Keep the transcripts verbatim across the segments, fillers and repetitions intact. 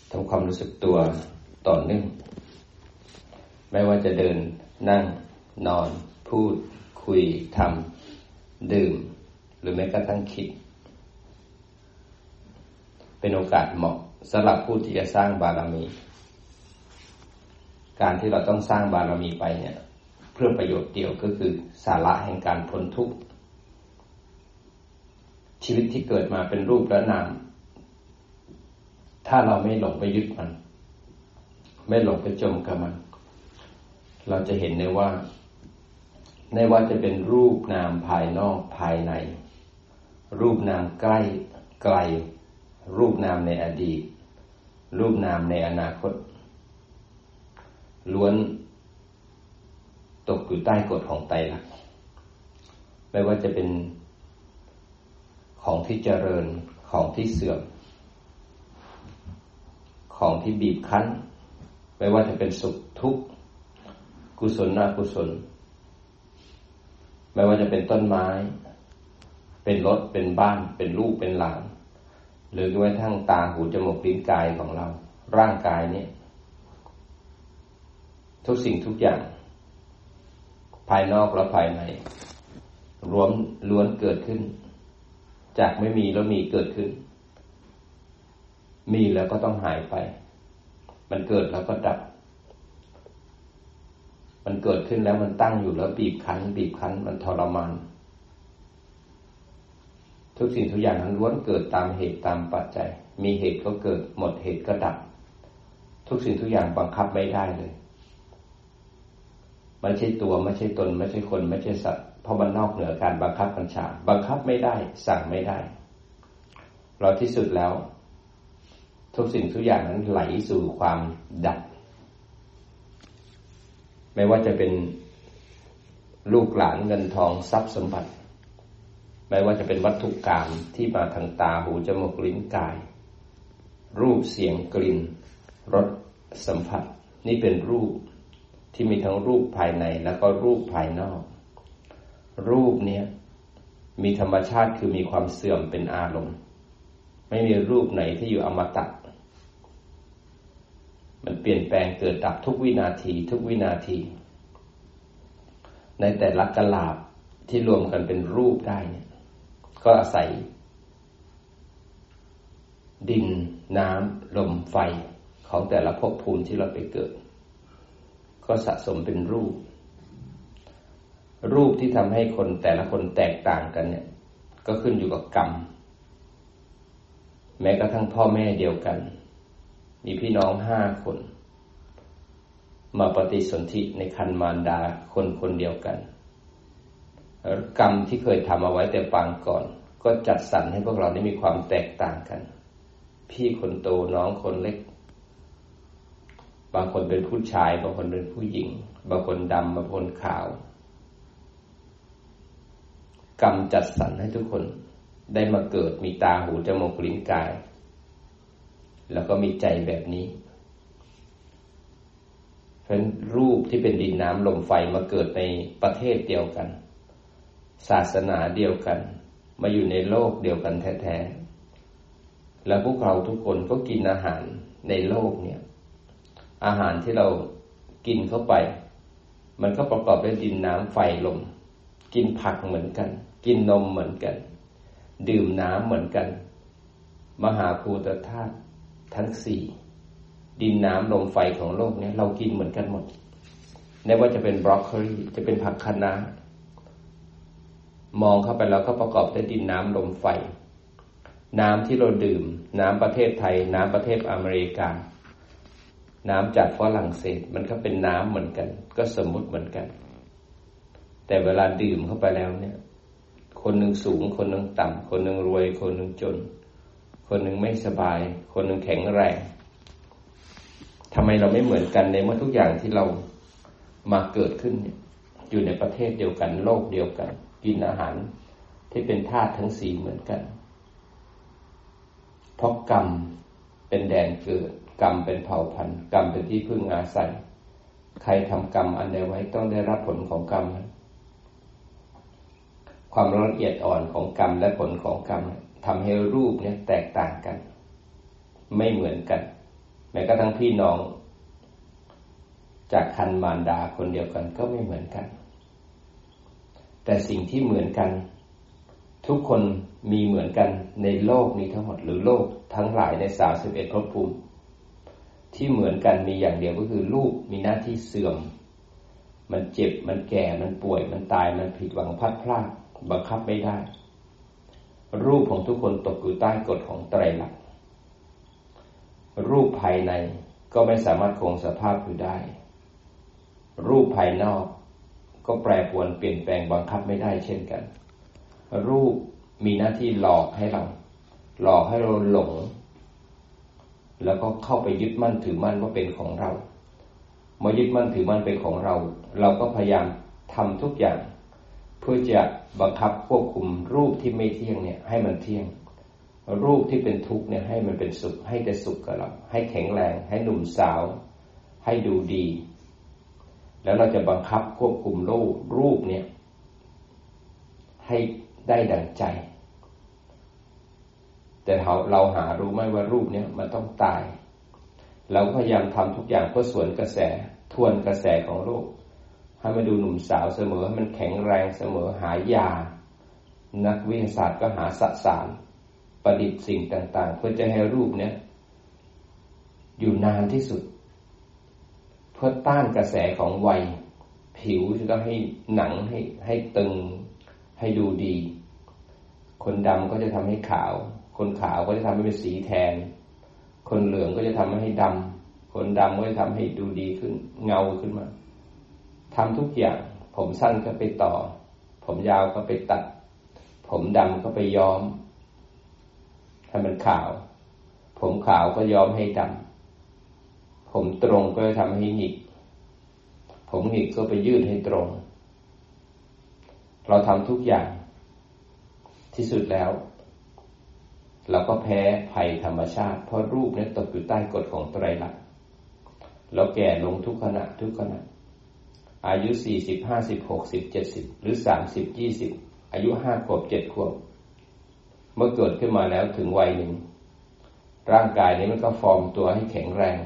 ทำความรู้สึกตัวต่อเนื่องไม่ว่าจะเดินนั่งนอนพูดคุยทำดื่มหรือแม้กระทั่งคิดเป็นโอกาสเหมาะสำหรับผู้ที่จะสร้างบารมีการที่เราต้องสร้างบารมีไปเนี่ยเพื่อประโยชน์เดียวก็คือสาระแห่งการพ้นทุกข์ชีวิตที่เกิดมาเป็นรูปและนามถ้าเราไม่หลงไปยึดมันไม่หลงไปจมกับมันเราจะเห็นได้ว่าไม่ว่าจะเป็นรูปนามภายนอกภายในรูปนามใกล้ไกลรูปนามในอดีตรูปนามในอนาคตล้วนตกอยู่ใต้กฎของไตรลักษณ์ไม่ว่าจะเป็นของที่เจริญของที่เสื่อมของที่บีบคั้นไม่ว่าจะเป็นสุขทุกข์กุศลอกุศลไม่ว่าจะเป็นต้นไม้เป็นรถเป็นบ้านเป็นลูกเป็นหลานหรือแม้กระทั่งตาหูจมูกลิ้นกายของเราร่างกายนี้ทุกสิ่งทุกอย่างภายนอกและภายในรวมล้วนเกิดขึ้นจากไม่มีแล้วมีเกิดขึ้นมีแล้วก็ต้องหายไปมันเกิดแล้วก็ดับมันเกิดขึ้นแล้วมันตั้งอยู่แล้วบีบคั้นบีบคั้นมันทรมานทุกสิ่งทุกอย่างนั้นล้วนเกิดตามเหตุตามปัจจัยมีเหตุก็เกิดหมดเหตุก็ดับทุกสิ่งทุกอย่างบังคับไม่ได้เลยไม่ใช่ตัวไม่ใช่ตนไม่ใช่คนไม่ใช่สัตว์เพราะมันนอกเหนือการบังคับบัญชาบังคับไม่ได้สั่งไม่ได้เราที่สุดแล้วทุกสิ่งทุกอย่างนั้นไหลสู่ความดับไม่ว่าจะเป็นลูกหลานเงินทองทรัพย์สมบัติไม่ว่าจะเป็นวัตถุกรรมที่มาทางตาหูจมูกลิ้นกายรูปเสียงกลิ่นรสสัมผัสนี่เป็นรูปที่มีทั้งรูปภายในแล้วก็รูปภายนอกรูปเนี้ยมีธรรมชาติคือมีความเสื่อมเป็นอารมณ์ไม่มีรูปไหนที่อยู่อมตะมันเปลี่ยนแปลงเกิดดับทุกวินาทีทุกวินาทีในแต่ละกะลาบที่รวมกันเป็นรูปได้เนี่ยก็อาศัยดินน้ำลมไฟของแต่ละภพภูมิที่เราไปเกิดก็สะสมเป็นรูปรูปที่ทำให้คนแต่ละคนแตกต่างกันเนี่ยก็ขึ้นอยู่กับกรรมแม้กระทั่งพ่อแม่เดียวกันมีพี่น้องห้าคนมาปฏิสนธิในครรภ์มารดาคนคนเดียวกันกรรมที่เคยทำเอาไว้แต่ปางก่อนก็จัดสรรให้พวกเราได้มีความแตกต่างกันพี่คนโตน้องคนเล็กบางคนเป็นผู้ชายบางคนเป็นผู้หญิงบางคนดำบางคนขาวกรรมจัดสรรให้ทุกคนได้มาเกิดมีตาหูจมูกลิ้นกายแล้วก็มีใจแบบนี้เพราะรูปที่เป็นดินน้ำลมไฟมาเกิดในประเทศเดียวกันศาสนาเดียวกันมาอยู่ในโลกเดียวกันแท้ๆแล้วพวกเราทุกคนก็กินอาหารในโลกเนี่ยอาหารที่เรากินเข้าไปมันก็ประกอบด้วยดินน้ำไฟลมกินผักเหมือนกันกินนมเหมือนกันดื่มน้ำเหมือนกันมหาภูตธาตุทั้งสี่ดินน้ำลมไฟของโลกนี้เรากินเหมือนกันหมดไม่ว่าจะเป็นบรอกโคลีจะเป็นผักคะน้ามองเข้าไปแล้วก็ประกอบด้วยดินน้ำลมไฟน้ำที่เราดื่มน้ำประเทศไทยน้ำประเทศอเมริกาน้ำจากฝรั่งเศสมันก็เป็นน้ำเหมือนกันก็สมมุติเหมือนกันแต่เวลาดื่มเข้าไปแล้วเนี่ยคนหนึ่งสูงคนหนึ่งต่ำคนหนึ่งรวยคนหนึ่งจนคนหนึ่งไม่สบายคนหนึ่งแข็งแรงทำไมเราไม่เหมือนกันในเมื่อทุกอย่างที่เรามาเกิดขึ้นเนี่ยอยู่ในประเทศเดียวกันโลกเดียวกันกินอาหารที่เป็นธาตุทั้งสี่เหมือนกันเพราะกรรมเป็นแดนเกิดกรรมเป็นเผ่าพันธุ์กรรมเป็นที่พึ่งอาศัยใครทำกรรมอันใดไว้ต้องได้รับผลของกรรมนั้นความละเอียดอ่อนของกรรมและผลของกรรมทำให้รูปเนี่ยแตกต่างกันไม่เหมือนกันแม้กระทั่งพี่น้องจากคันมารดาคนเดียวกันก็ไม่เหมือนกันแต่สิ่งที่เหมือนกันทุกคนมีเหมือนกันในโลกนี้ทั้งหมดหรือโลกทั้งหลายในสามสิบเอ็ดภพภูมิที่เหมือนกันมีอย่างเดียวก็คือรูปมีหน้าที่เสื่อมมันเจ็บมันแก่มันป่วยมันตายมันผิดหวังพลัดพรากบังคับไม่ได้รูปของทุกคนตกอยู่ใต้กฎของไตรลักษณ์รูปภายในก็ไม่สามารถคงสภาพอยู่ได้รูปภายนอกก็แปรปรวนเปลี่ยนแปลงบังคับไม่ได้เช่นกันรูปมีหน้าที่หลอกให้เราหลอกให้เราหลงแล้วก็เข้าไปยึดมั่นถือมั่นว่าเป็นของเราเมื่อยึดมั่นถือมั่นเป็นของเราเราก็พยายามทำทุกอย่างเพื่อจะบังคับควบคุมรูปที่ไม่เที่ยงเนี่ยให้มันเที่ยงรูปที่เป็นทุกข์เนี่ยให้มันเป็นสุขให้แต่สุขกับเราให้แข็งแรงให้หนุ่มสาวให้ดูดีแล้วเราจะบังคับควบคุมรูปรูปเนี่ยให้ได้ดังใจแต่เราเราหารู้ไหมว่ารูปเนี่ยมันต้องตายเราพยายามทำทุกอย่างเพื่อสวนกระแสทวนกระแสของโลกให้มันดูหนุ่มสาวเสมอให้มันแข็งแรงเสมอหายานักวิทยาศาสตร์ก็หาสสารประดิษฐ์สิ่งต่างๆเพื่อจะให้รูปเนี่ยอยู่นานที่สุดเพื่อต้านกระแสของวัยผิวจะต้องให้หนังให้ให้ตึงให้ดูดีคนดำก็จะทำให้ขาวคนขาวก็จะทำให้เป็นสีแทนคนเหลืองก็จะทำให้ดำคนดำก็จะทำให้ดูดีขึ้นเงาขึ้นมาทำทุกอย่างผมสั้นก็ไปต่อผมยาวก็ไปตัดผมดำก็ไปย้อมให้มันขาวผมขาวก็ย้อมให้ดำผมตรงก็จะทำให้หงิกผมหงิกก็ไปยืดให้ตรงเราทำทุกอย่างที่สุดแล้วเราก็แพ้ภัยธรรมชาติเพราะรูปนี้ตกอยู่ใต้กฎของไตรลักษณ์เราแก่ลงทุกขณะทุกขณะอายุสี่สิบ ห้าสิบ หกสิบ เจ็ดสิบหรือสามสิบ ยี่สิบอายุห้าขวบเจ็ดขวบเมื่อเกิดขึ้นมาแล้วถึงวัยหนึ่งร่างกายนี้มันก็ฟอร์มตัวให้แข็งแรง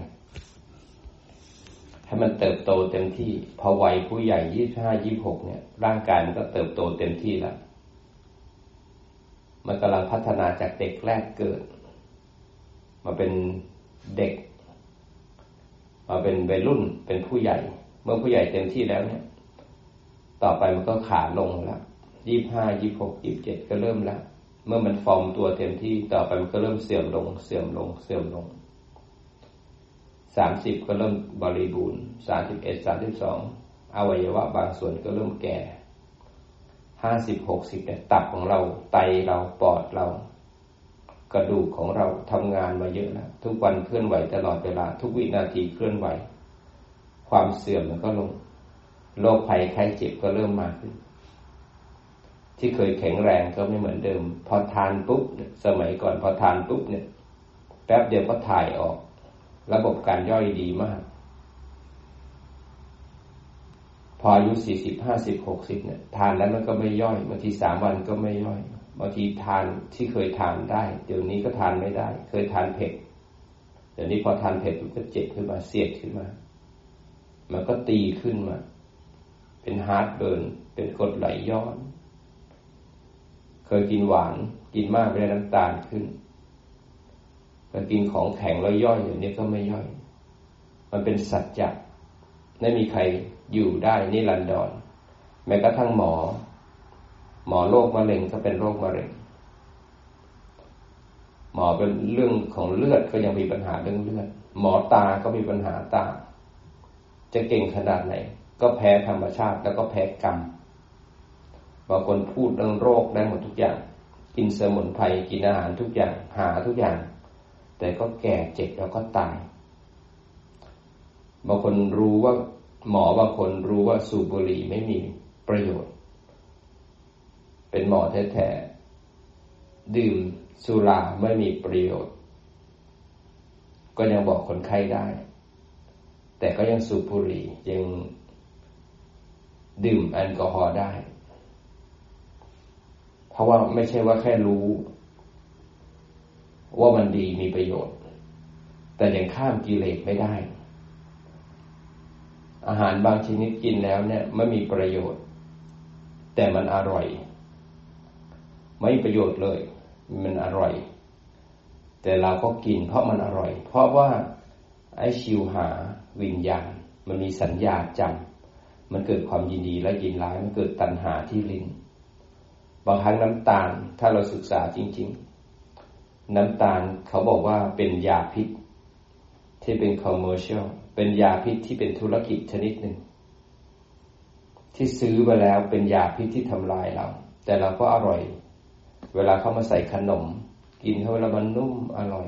ให้มันเติบโตเต็มที่พอวัยผู้ใหญ่ยี่สิบห้า ยี่สิบหกเนี่ยร่างกายมันก็เติบโตเต็มที่แล้วมันกำลังพัฒนาจากเด็กแรกเกิดมาเป็นเด็กมาเป็นวัยรุ่นเป็นผู้ใหญ่เมื่อผู้ใหญ่เต็มที่แล้วเนี่ยต่อไปมันก็ขาลงแล้วยี่สิบห้า ยี่สิบหก ยี่สิบเจ็ดก็เริ่มแล้วเมื่อมันฟอร์มตัวเต็มที่ต่อไปมันก็เริ่มเสื่อมลงเสื่อมลงเสื่อมลงสามสิบก็เริ่มบริบูรณ์สามสิบเอ็ด สามสิบสองอวัยวะบางส่วนก็เริ่มแก่ห้าสิบ หกสิบเนี่ยตับของเราไตเราปอดเรากระดูกของเราทำงานมาเยอะแล้วทุกวันเคลื่อนไหวตลอดเวลาทุกวินาทีเคลื่อนไหวความเสื่อมมันก็ลงโรคภัยไข้เจ็บก็เริ่มมาขึ้นที่เคยแข็งแรงก็ไม่เหมือนเดิมพอทานปุ๊บสมัยก่อนพอทานปุ๊บเนี่ยแป๊บเดียวก็ถ่ายออกระบบการย่อยดีมากพออายุสี่สิบ ห้าสิบ หกสิบเนี่ยทานแล้วมันก็ไม่ย่อยบางทีสามวันก็ไม่ย่อยบางทีทานที่เคยทานได้เดี๋ยวนี้ก็ทานไม่ได้เคยทานเผ็ดเดี๋ยวนี้พอทานเผ็ดมันก็เจ็บขึ้นมาเสียดขึ้นมามันก็ตีขึ้นมาเป็นฮาร์ทเบิร์นเป็นกรดไหลย้อนเคยกินหวานกินมากไม่ได้น้ำตาลขึ้นก็กินของแข็งแล้วย่อยอย่างนี้ก็ไม่ย่อยมันเป็นสัจจะไม่มีใครอยู่ได้นิรันดรแม้กระทั่งหมอหมอโรคมะเร็งก็เป็นโรคมะเร็งหมอเป็นเรื่องของเลือดก็ยังมีปัญหาเรื่องเลือดหมอตาก็มีปัญหาตาจะเก่งขนาดไหนก็แพ้ธรรมชาติแล้วก็แพ้กรรมบางคนพูดเรื่องโรคได้หมดทุกอย่างกินสมุนไพรกินอาหารทุกอย่างหาทุกอย่างแต่ก็แก่เจ็บแล้วก็ตายบางคนรู้ว่าหมอบางคนรู้ว่าสูบบุหรี่ไม่มีประโยชน์เป็นหมอแท้ๆดื่มสุราไม่มีประโยชน์ก็ยังบอกคนไข้ได้แต่ก็ยังสูบบุหรี่ยังดื่มแอลกอฮอล์ได้เพราะว่าไม่ใช่ว่าแค่รู้ว่ามันดีมีประโยชน์แต่ยังข้ามกิเลสไม่ได้อาหารบางชนิดกินแล้วเนี่ยไม่มีประโยชน์แต่มันอร่อยไม่มีประโยชน์เลยมันอร่อยแต่เราก็กินเพราะมันอร่อยเพราะว่าไอ้ชิวหาวิญญาณมันมีสัญญาจำมันเกิดความยินดีและยินร้ายมันเกิดตัณหาที่ลิ้นบางครั้งน้ำตาลถ้าเราศึกษาจริงๆน้ำตาลเขาบอกว่าเป็นยาพิษที่เป็นคอมเมอร์เชียลเป็นยาพิษที่เป็นธุรกิจชนิดหนึ่งที่ซื้อมาแล้วเป็นยาพิษที่ทำลายเราแต่เราก็อร่อยเวลาเข้ามาใส่ขนมกินเข้าไปแล้วมันนุ่มอร่อย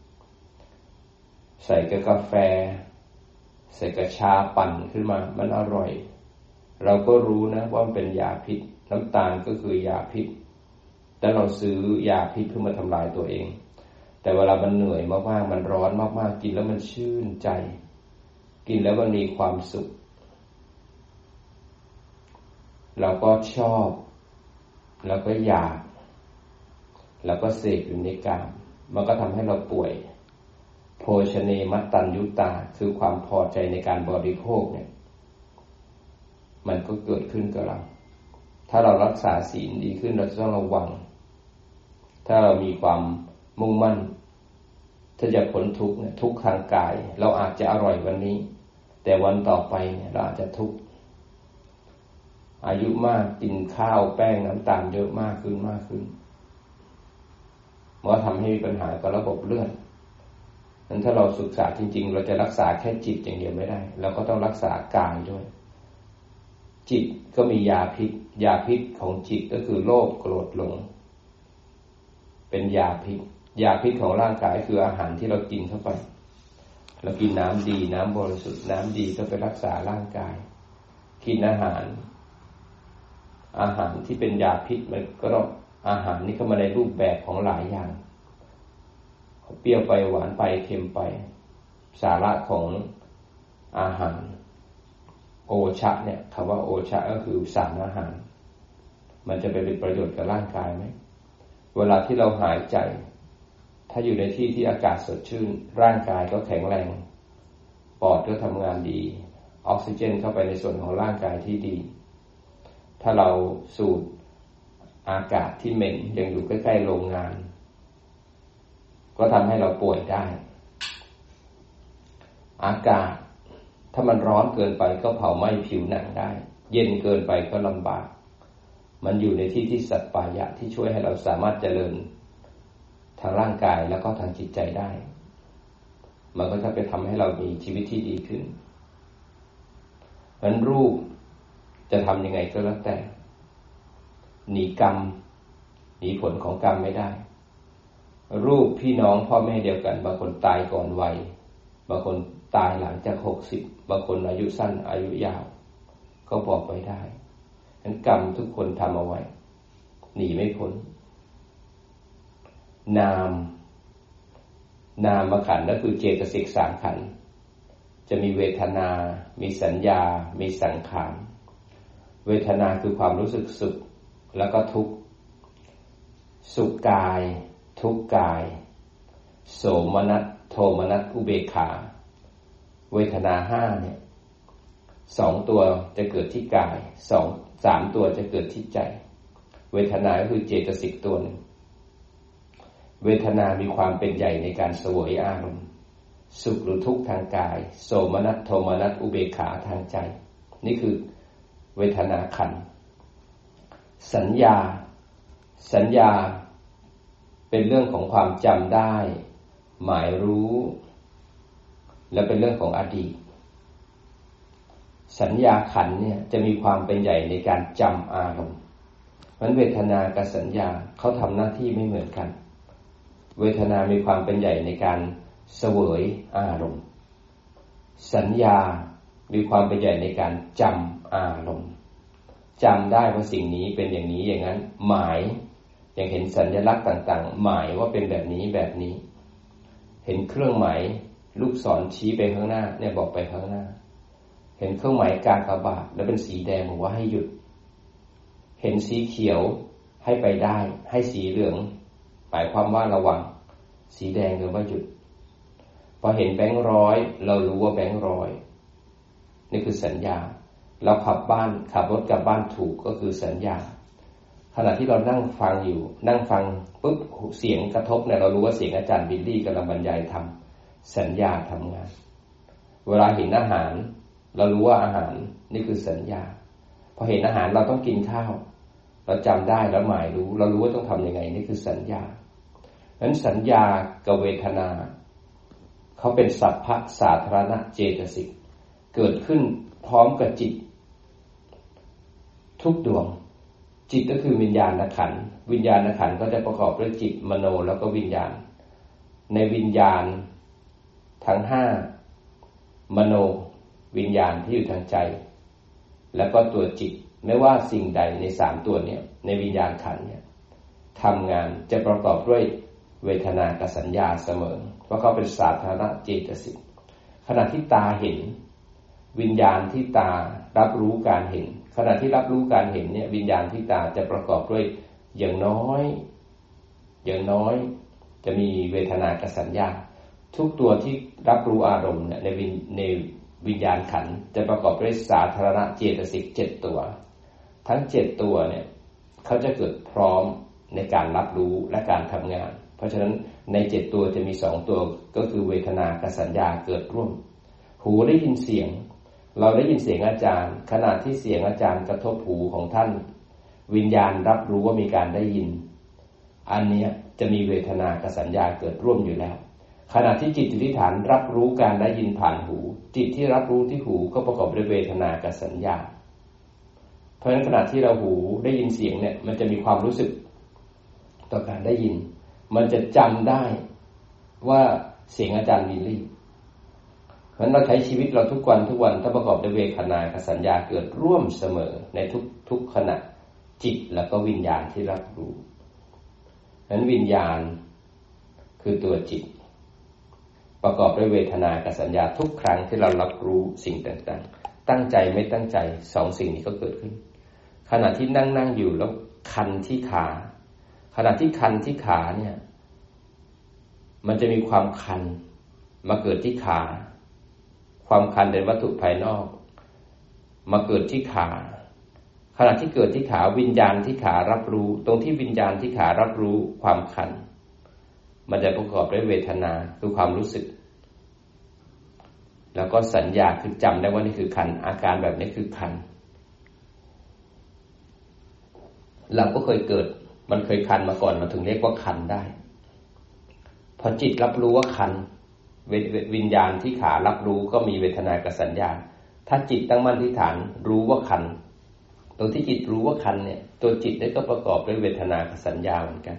ใส่กับกาแฟใส่กับชาปั่นขึ้นมามันอร่อยเราก็รู้นะว่ามันเป็นยาพิษน้ำตาลก็คือยาพิษแต่เราซื้อยาพิษเพื่อมาทำลายตัวเองแต่เวลามันเหนื่อยมากๆมันร้อนมากๆกินแล้วมันชื่นใจกินแล้วมันมีความสุขเราก็ชอบแล้วก็อยากแล้วก็เสพอยู่ในกามมันก็ทำให้เราป่วยโภชเนมัตตัญยุตาคือความพอใจในการบริโภคเนี่ยมันก็เกิดขึ้นกับเราถ้าเรารักษาศีลดีขึ้นเราจะต้องระวังถ้าเรามีความมุ่งมั่นถ้าจะพ้นทุกข์เนี่ยทุกข์ทางกายเราอาจจะอร่อยวันนี้แต่วันต่อไปเนี่ยเราอาจจะทุกข์อายุมากกินข้าวแป้งน้ำตาลเยอะมากขึ้นมากขึ้นมันก็ทำให้มีปัญหากับระบบเลือดนั้นถ้าเราศึกษาจริงๆเราจะรักษาแค่จิตอย่างเดียวไม่ได้เราก็ต้องรักษากายด้วยจิตก็มียาพิษยาพิษของจิตก็คือโลภโกรธหลงเป็นยาพิษยาพิษของร่างกายคืออาหารที่เรากินเข้าไปเรากินน้ำดีน้ำบริสุทธิ์น้ำดีก็ไปรักษาร่างกายกินอาหารอาหารที่เป็นยาพิษมันก็ต้องอาหารนี่เข้ามาในรูปแบบของหลายอย่างเปรี้ยวไปหวานไปเค็มไปสาระของอาหารโอชะเนี่ยคำว่าโอชะก็คือสารอาหารมันจะไปเป็นประโยชน์กับร่างกายไหมเวลาที่เราหายใจถ้าอยู่ในที่ที่อากาศสดชื่นร่างกายก็แข็งแรงปอดก็ทำงานดีออกซิเจนเข้าไปในส่วนของร่างกายที่ดีถ้าเราสูดอากาศที่เหม็นยังอยู่ใกล้ๆโรงงานก็ทำให้เราป่วยได้อากาศถ้ามันร้อนเกินไปก็เผาไหม้ผิวหนังได้เย็นเกินไปก็ลำบากมันอยู่ในที่ที่สัปปายะที่ช่วยให้เราสามารถเจริญทางร่างกายแล้วก็ทางจิตใจได้มันก็จะไปทำให้เรามีชีวิตที่ดีขึ้นมันรูปจะทำยังไงก็แล้วแต่หนีกรรมหนีผลของกรรมไม่ได้รูปพี่น้องพ่อแม่เดียวกันบางคนตายก่อนวัยบางคนตายหลังจากหกสิบบางคนอายุสั้นอายุยาวก็บอกไปได้ฉะนั้นกรรมทุกคนทำเอาไว้หนีไม่พ้นนามนามขันธ์ก็คือเจตสิกสามขันธ์จะมีเวทนามีสัญญามีสังขารเวทนาคือความรู้สึกสุขแล้วก็ทุกข์สุขกายทุกข์กายโสมนัสโทมนัสอุเบกขาเวทนาห้าเนี่ยสองตัวจะเกิดที่กายสองสามตัวจะเกิดที่ใจเวทนาก็คือเจตสิกตัวหนึ่งเวทนามีความเป็นใหญ่ในการเสวยอารมณ์สุขหรือทุกข์ทางกายโสมนัสโทมนัสอุเบกขาทางใจนี่คือเวทนาขันธ์สัญญาสัญญาเป็นเรื่องของความจำได้หมายรู้และเป็นเรื่องของอดีตสัญญาขันธ์เนี่ยจะมีความเป็นใหญ่ในการจำอารมณ์มันเวทนากับสัญญาเขาทำหน้าที่ไม่เหมือนกันเวทนามีความเป็นใหญ่ในการเสวยอารมณ์สัญญามีความเป็นใหญ่ในการจำอารมณ์จำได้ว่าสิ่งนี้เป็นอย่างนี้อย่างนั้นหมายอย่างเห็นสัญลักษณ์ต่างๆหมายว่าเป็นแบบนี้แบบนี้เห็นเครื่องหมายลูกศรชี้ไปข้างหน้าเนี่ยบอกไปข้างหน้าเห็นเครื่องหมายกากบาทแล้วเป็นสีแดงบอกว่าให้หยุดเห็นสีเขียวให้ไปได้ให้สีเหลืองหมายความว่าระวังสีแดงหรือว่าหยุดพอเห็นแบงค์ร้อยเรารู้ว่าแบงค์ร้อยนี่คือสัญญาเราขับบ้านขับรถกลับบ้านถูกก็คือสัญญาขณะที่เรานั่งฟังอยู่นั่งฟังปุ๊บเสียงกระทบเนี่ยเรารู้ว่าเสียงอาจารย์บิลลี่กำลังบรรยายธรรมสัญญาทำงานเวลาเห็นอาหารเรารู้ว่าอาหารนี่คือสัญญาพอเห็นอาหารเราต้องกินข้าวเราจำได้แล้วหมายรู้เรารู้ว่าต้องทำยังไงนี่คือสัญญานั้นสัญญากับเวทนาเขาเป็นสัพพะสาธารณเจตสิกเกิดขึ้นพร้อมกับจิตทุกดวงจิตก็คือวิญญาณขันธ์วิญญาณขันธ์ก็จะประกอบด้วยจิตมโนแล้วก็วิญญาณในวิญญาณทั้งห้ามโนวิญญาณที่อยู่ทางใจแล้วก็ตัวจิตไม่ว่าสิ่งใดในสามตัวเนี่ยในวิญญาณขันธ์เนี่ยทำงานจะประกอบด้วยเวทนากับสัญญาเสมอเพราะเขาเป็นสาธารณเจตสิกขณะที่ตาเห็นวิญญาณที่ตารับรู้การเห็นขณะที่รับรู้การเห็นเนี่ยวิญญาณที่ตาจะประกอบด้วยอย่างน้อยอย่างน้อยจะมีเวทนากับสัญญาทุกตัวที่รับรู้อารมณ์เนี่ยในวิญในวิญญาณขันธ์จะประกอบด้วยสาธารณเจตสิกเจ็ดตัวทั้งเจ็ดตัวเนี่ยเขาจะเกิดพร้อมในการรับรู้และการทำงานเพราะฉะนั้นในเจ็ดตัวจะมีสองตัวก็คือเวทนากับสัญญาเกิดร่วมหูได้ยินเสียงเราได้ยินเสียงอาจารย์ขณะที่เสียงอาจารย์กระทบหูของท่านวิญญาณรับรู้ว่ามีการได้ยินอันนี้จะมีเวทนากับสัญญาเกิดร่วมอยู่แล้วขณะที่จิตอยู่ที่ฐานรับรู้การได้ยินผ่านหูจิตที่รับรู้ที่หูก็ประกอบด้วยเวทนากับสัญญาเพราะฉะนั้นขณะที่เราหูได้ยินเสียงเนี่ยมันจะมีความรู้สึกต่อการได้ยินมันจะจำได้ว่าเสียงอาจารย์วิลลี่เพราะฉะนั้นเราใช้ชีวิตเราทุกวันทุกวันถ้าประกอบด้วยเวทนากับสัญญาเกิดร่วมเสมอในทุกทุกขณะจิตแล้วก็วิญญาณที่รับรู้นั้นวิญญาณคือตัวจิตประกอบด้วยเวทนากับสัญญาทุกครั้งที่เรารับรู้สิ่งต่างๆตั้งใจไม่ตั้งใจสองสิ่งนี้ก็เกิดขึ้นขณะที่นั่งนั่งอยู่แล้วคันที่ขาขณะที่คันที่ขาเนี่ยมันจะมีความคันมาเกิดที่ขาความคันเป็นวัตถุภายนอกมาเกิดที่ขาขณะที่เกิดที่ขาวิญญาณที่ขารับรู้ตรงที่วิญญาณที่ขารับรู้ความคันมันจะประกอบด้วยเวทนาคือความรู้สึกแล้วก็สัญญาคือจำได้ว่านี่คือคันอาการแบบนี้คือคันเราก็เคยเกิดมันเคยคันมาก่อนเราถึงเรียกว่าคันได้พอจิตรับรู้ว่าคันวิญญาณที่ขารับรู้ก็มีเวทนากับสัญญาถ้าจิตตั้งมั่นที่ฐานรู้ว่าคันตรงที่จิตรู้ว่าคันเนี่ยตัวจิตได้ก็ประกอบด้วยเวทนากับสัญญาเหมือนกัน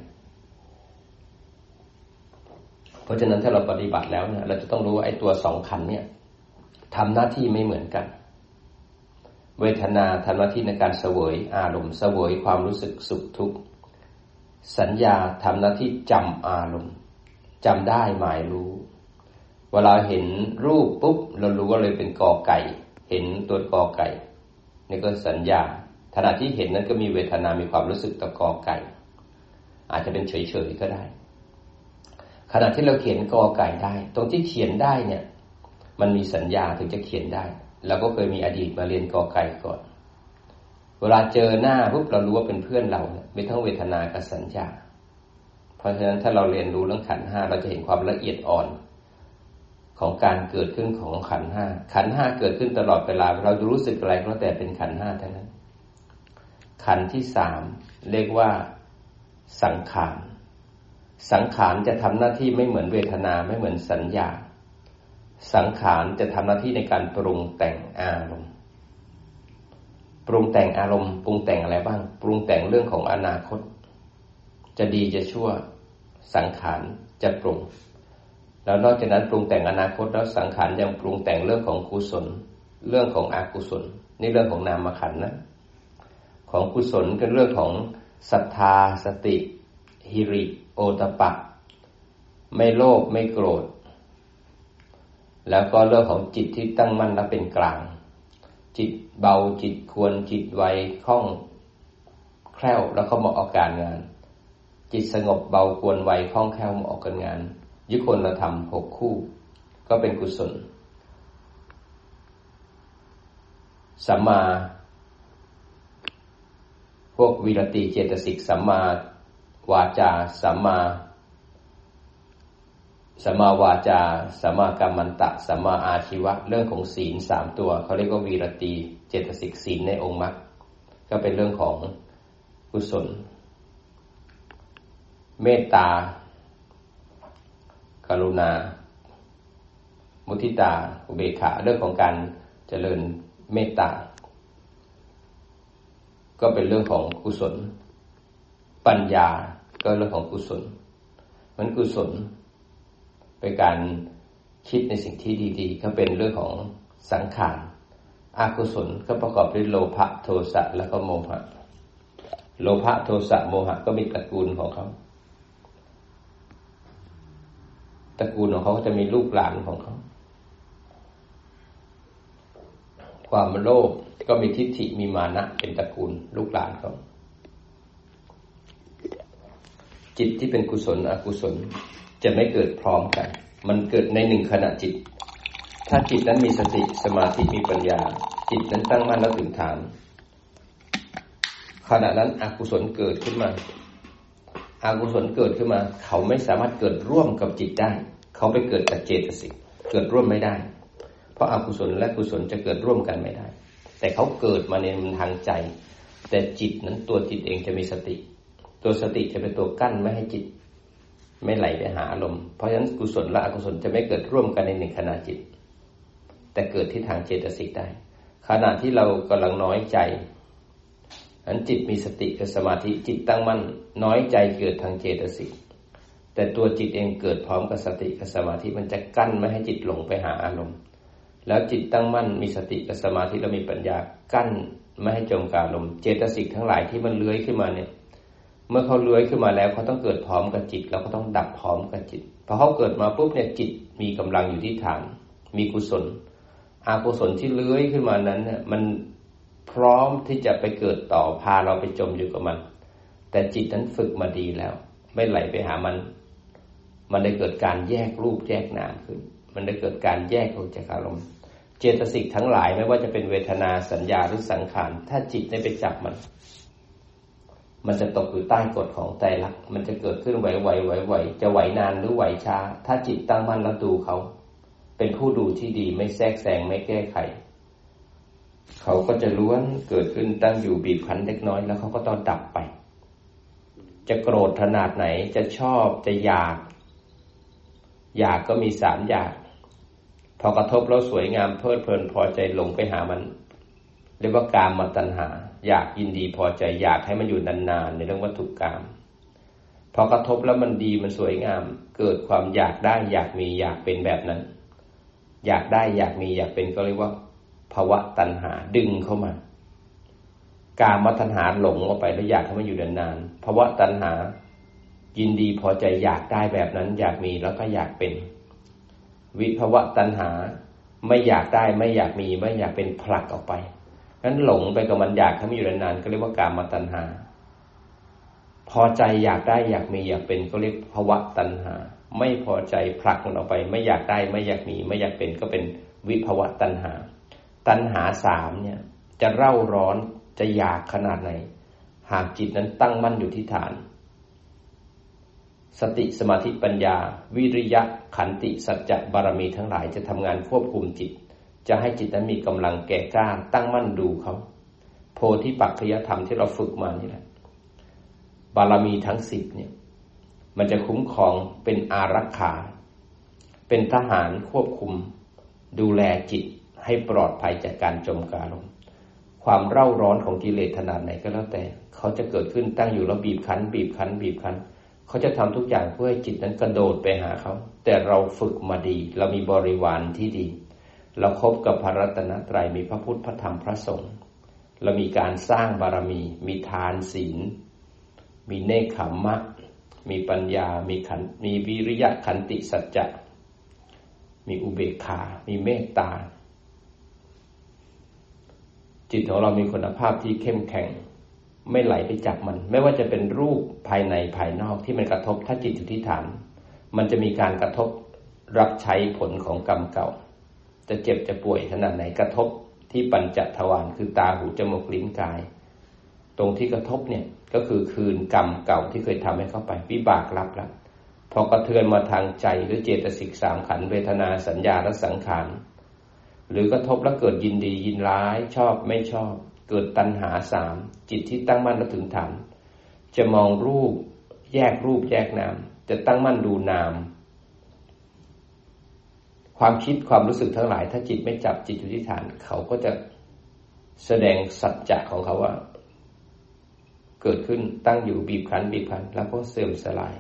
เพราะฉะนั้นถ้าเราปฏิบัติแล้วเนี่ยเราจะต้องรู้ว่าไอ้ตัวสองคันเนี่ยทำหน้าที่ไม่เหมือนกันเวทนาทำหน้าที่ในการเสวยอารมณ์เสวยความรู้สึกสุขทุกข์สัญญาทำหน้าที่จำอารมณ์จำได้หมายรู้เวลาเห็นรูปปุ๊บเรารู้ว่าเลยเป็นกอไก่เห็นตัวกอไก่นี่ก็สัญญาขณะที่เห็นนั้นก็มีเวทนามีความรู้สึกต่อกอไก่อาจจะเป็นเฉยๆก็ได้ขณะที่เราเขียนกอไก่ได้ตรงที่เขียนได้เนี่ยมันมีสัญญาถึงจะเขียนได้เราก็เคยมีอดีตมาเรียนกอไก่ก่อนเวลาเจอหน้าปุ๊บเรารู้ว่าเป็นเพื่อนเราเนี่ยมีทั้งเวทนากับสัญญาเพราะฉะนั้นถ้าเราเรียนรู้เรื่องขันธ์ห้าเราจะเห็นความละเอียดอ่อนของการเกิดขึ้นของขันธ์ห้าขันธ์ห้าเกิดขึ้นตลอดเวลาเราจะรู้สึกอะไรก็แต่เป็นขันธ์ห้าทั้งนั้นขันธ์ที่สามเรียกว่าสังขารสังขารจะทำหน้าที่ไม่เหมือนเวทนาไม่เหมือนสัญญาสังขารจะทำหน้าที่ในการปรุงแต่งอารมณ์ปรุงแต่งอารมณ์ปรุงแต่งอะไรบ้างปรุงแต่งเรื่องของอนาคตจะดีจะชั่วสังขารจะปรุงแล้วนอกจากนั้นปรุงแต่งอนาคตแล้วสังขารยังปรุงแต่งเรื่องของกุศลเรื่องของอกุศลนี่เรื่องของนามขันธ์นะของกุศลเป็นเรื่องของศรัทธาสติหิริโอตปะไม่โลภไม่โกรธแล้วก็เรื่องของจิตที่ตั้งมั่นและเป็นกลางจิตเบาจิตควรจิตไวคล่องแคล่วแล้วก็เหมาะกับการงานจิตสงบเบาควรไวคล่องแคล่วเหมาะกับงานยุคนธรรมหกคู่ก็เป็นกุศลสัมมาพวกวิรติเจตสิกสัมมาวาจาสัมมาสัมมาวาจาสัมมากัมมันตะสัมมาอาชีวะเรื่องของศีลสามตัวเขาเรียกว่าวีรติเจตสิกศีลในองค์มรรคก็เป็นเรื่องของกุศลเมตตากรุณามุทิตาอุเบกขาเรื่องของการเจริญเมตตาก็เป็นเรื่องของกุศลปัญญาก็เรื่องของกุศลมันกุศลเป็นการคิดในสิ่งที่ดีๆก็เป็นเรื่องของสังขารอกุศลก็ประกอบด้วยโลภะโทสะแล้วก็โมหะโลภะโทสะโมหะก็มีตระกูลของเขาตระกูลของเขาก็จะมีลูกหลานของเขาความโลภก็มีทิฏฐิมีมานะเป็นตระกูลลูกหลานเขาจิตที่เป็นกุศลอกุศลจะไม่เกิดพร้อมกันมันเกิดในหนึ่งขณะจิตถ้าจิตนั้นมีสติสมาธิมีปัญญาจิตนั้นตั้งมั่นแล้วถึงฐานขณะนั้นอกุศลเกิดขึ้นมาอกุศลเกิดขึ้นมาเขาไม่สามารถเกิดร่วมกับจิตได้เขาไปเกิดจากเจตสิกเกิดร่วมไม่ได้เพราะอกุศลและกุศลจะเกิดร่วมกันไม่ได้แต่เขาเกิดมาในทางใจแต่จิตนั้นตัวจิตเองจะมีสติตัวสติจะเป็นตัวกั้นไม่ให้จิตไม่ไหลไปหาอารมณ์เพราะฉะนั้นกุศลและอกุศลจะไม่เกิดร่วมกันในหนึ่งขณะจิตแต่เกิดที่ทางเจตสิกได้ขณะที่เรากำลังน้อยใจนั้นจิตมีสติกับสมาธิจิตตั้งมั่นน้อยใจเกิดทางเจตสิกแต่ตัวจิตเองเกิดพร้อมกับสติกับสมาธิมันจะกั้นไม่ให้จิตหลงไปหาอารมณ์แล้วจิตตั้งมั่นมีสติกับสมาธิแล้วมีปัญญากั้นไม่ให้จมกับอารมณ์เจตสิกทั้งหลายที่มันเลื้อยขึ้นมาเนี่ยเมื่อเขาเลื้อยขึ้นมาแล้วเขาต้องเกิดพร้อมกับจิตแล้วก็ต้องดับพร้อมกับจิตพอเขาเกิดมาปุ๊บเนี่ยจิตมีกำลังอยู่ที่ฐานมีกุศลอกุศลที่เลื้อยขึ้นมานั้นเนี่ยมันพร้อมที่จะไปเกิดต่อพาเราไปจมอยู่กับมันแต่จิตนั้นฝึกมาดีแล้วไม่ไหลไปหามันมันได้เกิดการแยกรูปแยกนามขึ้นมันได้เกิดการแยกออกจากอารมณ์เจตสิกทั้งหลายไม่ว่าจะเป็นเวทนาสัญญาหรือสังขารถ้าจิตได้ไปจับมันมันจะตกอยู่ใต้กฎของไตรลักษณ์มันจะเกิดขึ้นไหวไหวไหวไหวจะไหวนานหรือไหวช้าถ้าจิตตั้งมั่นแล้วดูเขาเป็นผู้ดูที่ดีไม่แทรกแซงไม่แก้ไขเขาก็จะล้วนเกิดขึ้นตั้งอยู่บีบคั้นเล็กน้อยแล้วเขาก็ต้องดับไปจะโกรธขนาดไหนจะชอบจะอยากอยากก็มีสามอยากพอกระทบแล้วสวยงามเพลิดเพลินพอใจหลงไปหามันเรียกว่ากามตัณหาอยากยินดีพอใจอยากให้มันอยู่นานๆในเรื่องวัตถุกรรมพอกระทบแล้วมันดีมันสวยงามเกิดความอยากได้อยากมีอยากเป็นแบบนั้นอยากได้อยากมีอยากเป็นก็เรียกว่าภวะตัณหาดึงเข้ามากามตัณหาหลงออกไปแล้วอยากให้มันอยู่นานๆภวะตัณหายินดีพอใจอยากได้แบบนั้นอยากมีแล้วก็อยากเป็นวิภวะตัณหาไม่อยากได้ไม่อยากมีไม่อยากเป็นผลักออกไปงั้นหลงไปกับมันอยากให้มันอยู่นานๆก็เรียกว่ากามตัณหาพอใจอยากได้อยากมีอยากเป็นก็เรียกภวะตัณหาไม่พอใจผลักมันออกไปไม่อยากได้ไม่อยากมีไม่อยากเป็นก็เป็นวิภวะตัณหาตัณหาสามเนี่ยจะเร่าร้อนจะอยากขนาดไหนหากจิตนั้นตั้งมั่นอยู่ที่ฐานสติสมาธิปัญญาวิริยะขันติสัจจะบารมีทั้งหลายจะทำงานควบคุมจิตจะให้จิตนั้นมีกำลังแก่กล้าตั้งมั่นดูเขาโพธิปักขิยธรรมที่เราฝึกมานี่แหละบารมีทั้งสิบเนี่ยมันจะคุ้มครองเป็นอารักขาเป็นทหารควบคุมดูแลจิตให้ปลอดภัยจากการจมกาลมความเร่าร้อนของกิเลสขนาดไหนก็แล้วแต่เขาจะเกิดขึ้นตั้งอยู่แล้วบีบคั้นบีบคั้นบีบคั้นเขาจะทำทุกอย่างเพื่อให้จิตนั้นกระโดดไปหาเขาแต่เราฝึกมาดีเรามีบริวารที่ดีเราคบกับพระรัตนตรัยมีพระพุทธพระธรรมพระสงฆ์เรามีการสร้างบารมีมีทานศีลมีเนกขัมมะมีปัญญามีขันมีวิริยะขันติสัจจะมีอุเบกขามีเมตตาจิตของเรามีคุณภาพที่เข้มแข็งไม่ไหลไปจับมันไม่ว่าจะเป็นรูปภายในภายนอกที่มันกระทบถ้าจิตอยู่ที่ฐานมันจะมีการกระทบรับใช้ผลของกรรมเก่าจะเจ็บจะป่วยขนาดไหนกระทบที่ปัญจทวารคือตาหูจมูกลิ้นกายตรงที่กระทบเนี่ยก็คือคืนกรรมเก่าที่เคยทำให้เข้าไปวิบากรับแล้วพอกระเทือนมาทางใจหรือเจตสิกสามขันธ์เวทนาสัญญาและสังขารหรือกระทบแล้วเกิดยินดียินร้ายชอบไม่ชอบเกิดตัณหาสามจิตที่ตั้งมั่นและถึงฐานจะมองรูปแยกรูปแยกนามจะตั้งมั่นดูนามความคิดความรู้สึกทั้งหลายถ้าจิตไม่จับจิตอยู่ที่ฐานเขาก็จะแสดงสัจจะของเขาว่าเกิดขึ้นตั้งอยู่บีบคั้นบีบคั้นแล้วก็เสื่อมสลาย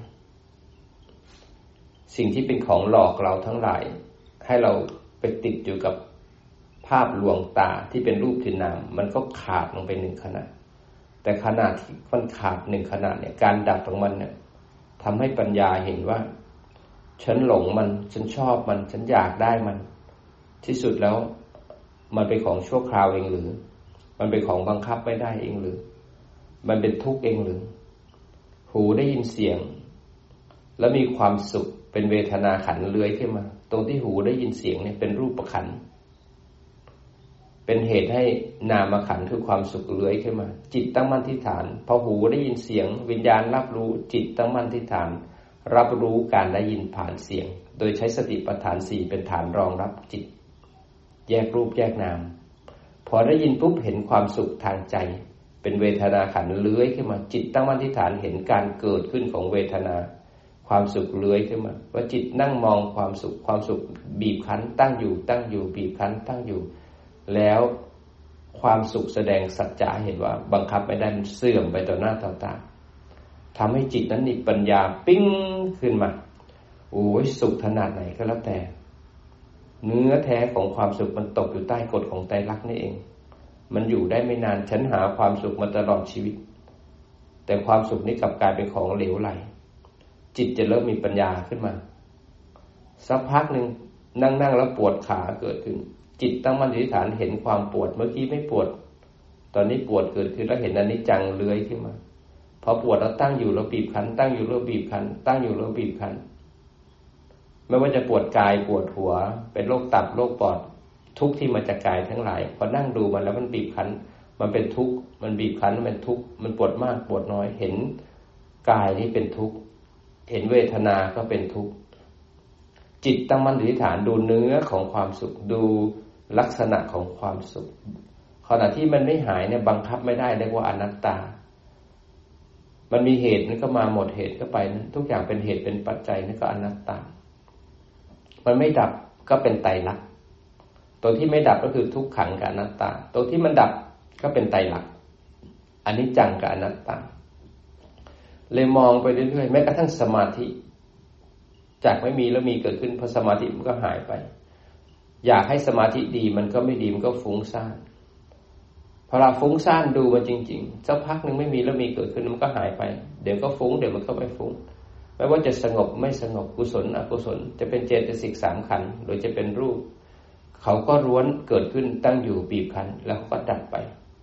สิ่งที่เป็นของหลอกเราทั้งหลายให้เราไปติดอยู่กับภาพลวงตาที่เป็นรูปที่นามมันก็ขาดลงไปหนึ่งขณะแต่ขณะที่มันขาดหนึ่งขณะเนี่ยการดับของมันเนี่ยทำให้ปัญญาเห็นว่าฉันหลงมันฉันชอบมันฉันอยากได้มันที่สุดแล้วมันเป็นของชั่วคราวเองหรือมันเป็นของบังคับไม่ได้เองหรือมันเป็นทุกข์เองหรือหูได้ยินเสียงแล้วมีความสุขเป็นเวทนาขันธ์เลื้อยขึ้นมาตรงที่หูได้ยินเสียงเนี่ยเป็นรูปขันธ์เป็นเหตุให้นามขันธ์คือความสุขเลื้อยขึ้นมาจิตตั้งมั่นที่ฐานพอหูได้ยินเสียงวิญญาณรับรู้จิตตั้งมั่นที่ฐานรับรู้การได้ยินผ่านเสียงโดยใช้สติปัฏฐานสี่เป็นฐานรองรับจิตแยกรูปแยกนามพอได้ยินปุ๊บเห็นความสุขทางใจเป็นเวทนาขันธ์เลื้อยขึ้นมาจิตตั้งมั่นที่ฐานเห็นการเกิดขึ้นของเวทนาความสุขเลื้อยขึ้นมาว่าจิตนั่งมองความสุขความสุขบีบคั้นตั้งอยู่ตั้งอยู่บีบคั้นตั้งอยู่แล้วความสุขแสดงสัจจะเห็นว่าบังคับไม่ได้มันเสื่อมไปต่อหน้าต่อตาทำให้จิตนั้นมีปัญญาปิ้งขึ้นมาโอ้ยสุขขนาดไหนก็แล้วแต่เนื้อแท้ของความสุขมันตกอยู่ใต้กฎของไตรลักษณ์นี่เองมันอยู่ได้ไม่นานฉันหาความสุขมาตลอดชีวิตแต่ความสุขนี้กลับกลายเป็นของเหลวไหลจิตจะเริ่มมีปัญญาขึ้นมาสักพักหนึ่งนั่งๆแล้วปวดขาเกิดขึ้นจิตตั้งมั่นอธิษฐานเห็นความปวดเมื่อกี้ไม่ปวดตอนนี้ปวดเกิดขึ้นแล้วเห็นอนิจจังเลื้อยขึ้นมาพอปวดแล้วตั้งอยู่แล้วบีบคั้นตั้งอยู่แล้วบีบคั้นตั้งอยู่แล้วบีบคั้นไม่ว่าจะปวดกายปวดหัวเป็นโรคตับโรคปอดทุกข์ที่มาจากกายทั้งหลายพอนั่งดูมันแล้วมันบีบคั้นมันเป็นทุกข์มันบีบคั้นมันเป็นทุกข์มันปวดมากปวดน้อยเห็นกายนี้เป็นทุกข์เห็นเวทนาก็เป็นทุกข์จิตตั้งมั่นอธิษฐานดูเนื้อของความสุขดูลักษณะของความสุขขณะที่มันไม่หายเนี่ยบังคับไม่ได้เรียกว่าอนัตตามันมีเหตุนั่นก็มาหมดเหตุก็ไปนะทุกอย่างเป็นเหตุเป็นปัจจัยนั่นก็อนัตตามันไม่ดับก็เป็นไตรลักษณ์ตัวที่ไม่ดับก็คือทุกขังกับอนัตตาตัวที่มันดับก็เป็นไตรลักษณ์อนิจจังกับอนัตตาเลยมองไปเรื่อยๆแม้กระทั่งสมาธิจากไม่มีแล้วมีเกิดขึ้นพอสมาธิมันก็หายไปอยากให้สมาธิดีมันก็ไม่ดีมันก็ฟุ้งซ่านพอเราฟุ้งซ่านดูมันจริงๆสักพักนึงไม่มีแล้วมีเกิดขึ้นมันก็หายไปเดี๋ยวก็ฟุ้งเดี๋ยวมันก็ไม่ฟุ้งไม่ว่าจะสงบไม่สงบกุศลอกุศลจะเป็นเจตสิกสามขันธ์หรือจะเป็นรูปเขาก็ล้วนเกิดขึ้นตั้งอยู่บีบคั้นแล้วก็ดับไป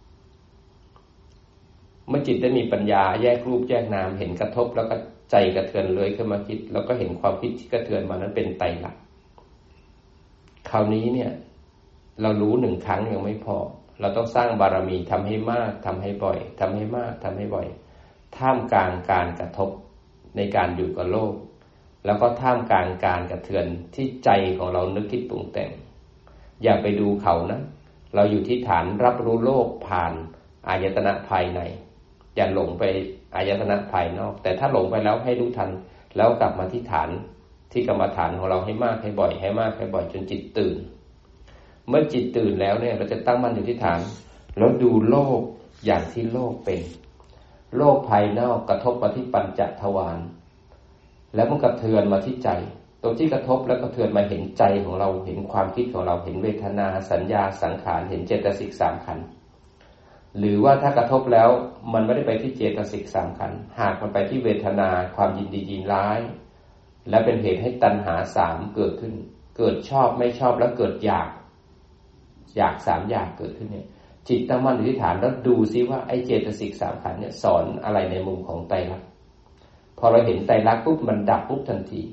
เมื่อจิตได้มีปัญญาแยกรูปแยกนามเห็นกระทบแล้วก็ใจกระเทือนเลยขึ้นมาคิดแล้วก็เห็นความคิดที่กระเทือนมานั้นเป็นไตรลักษณ์คราวนี้เนี่ยเรารู้หนึ่งครั้งยังไม่พอเราต้องสร้างบารมีทำให้มากทำให้บ่อยทำให้มากทำให้บ่อยท่ามกลางการกระทบในการอยู่กับโลกแล้วก็ท่ามกลางการกระเทือนที่ใจของเรานึกคิดปรุงแต่งอย่าไปดูเขานะเราอยู่ที่ฐานรับรู้โลกผ่านอายตนะภายในอย่าหลงไปอายตนะภายนอกแต่ถ้าหลงไปแล้วให้รู้ทันแล้วกลับมาที่ฐานที่กรรมฐานของเราให้มากให้บ่อยให้มากให้บ่อยจนจิตตื่นเมื่อจิตตื่นแล้วเนี่ยเราจะตั้งมั่นอยู่ที่ฐานแล้วดูโลกอย่างที่โลกเป็นโลกภายนอกกระทบมาที่ปัญจทวารแล้วมันกระเทือนมาที่ใจตรงที่กระทบแล้วกระเทือนมาเห็นใจของเราเห็นความคิดของเราเห็นเวทนาสัญญาสังขารเห็นเจตสิกสามขันธ์หรือว่าถ้ากระทบแล้วมันไม่ได้ไปที่เจตสิกสามขันธ์หากมันไปที่เวทนาความยินดียินร้ายและเป็นเหตุให้ตัณหาสามเกิดขึ้นเกิดชอบไม่ชอบแล้วเกิดอยากอยากสามอยากเกิดขึ้นเนี่ยจิตตั้งมั่นอธิษฐานแล้วดูซิว่าไอ้เจตสิกสามขันธ์เนี่ยสอนอะไรในมุมของไตรลักษณ์พอเราเห็นไตรลักษณ์ปุ๊บมันดับปุ๊บทันที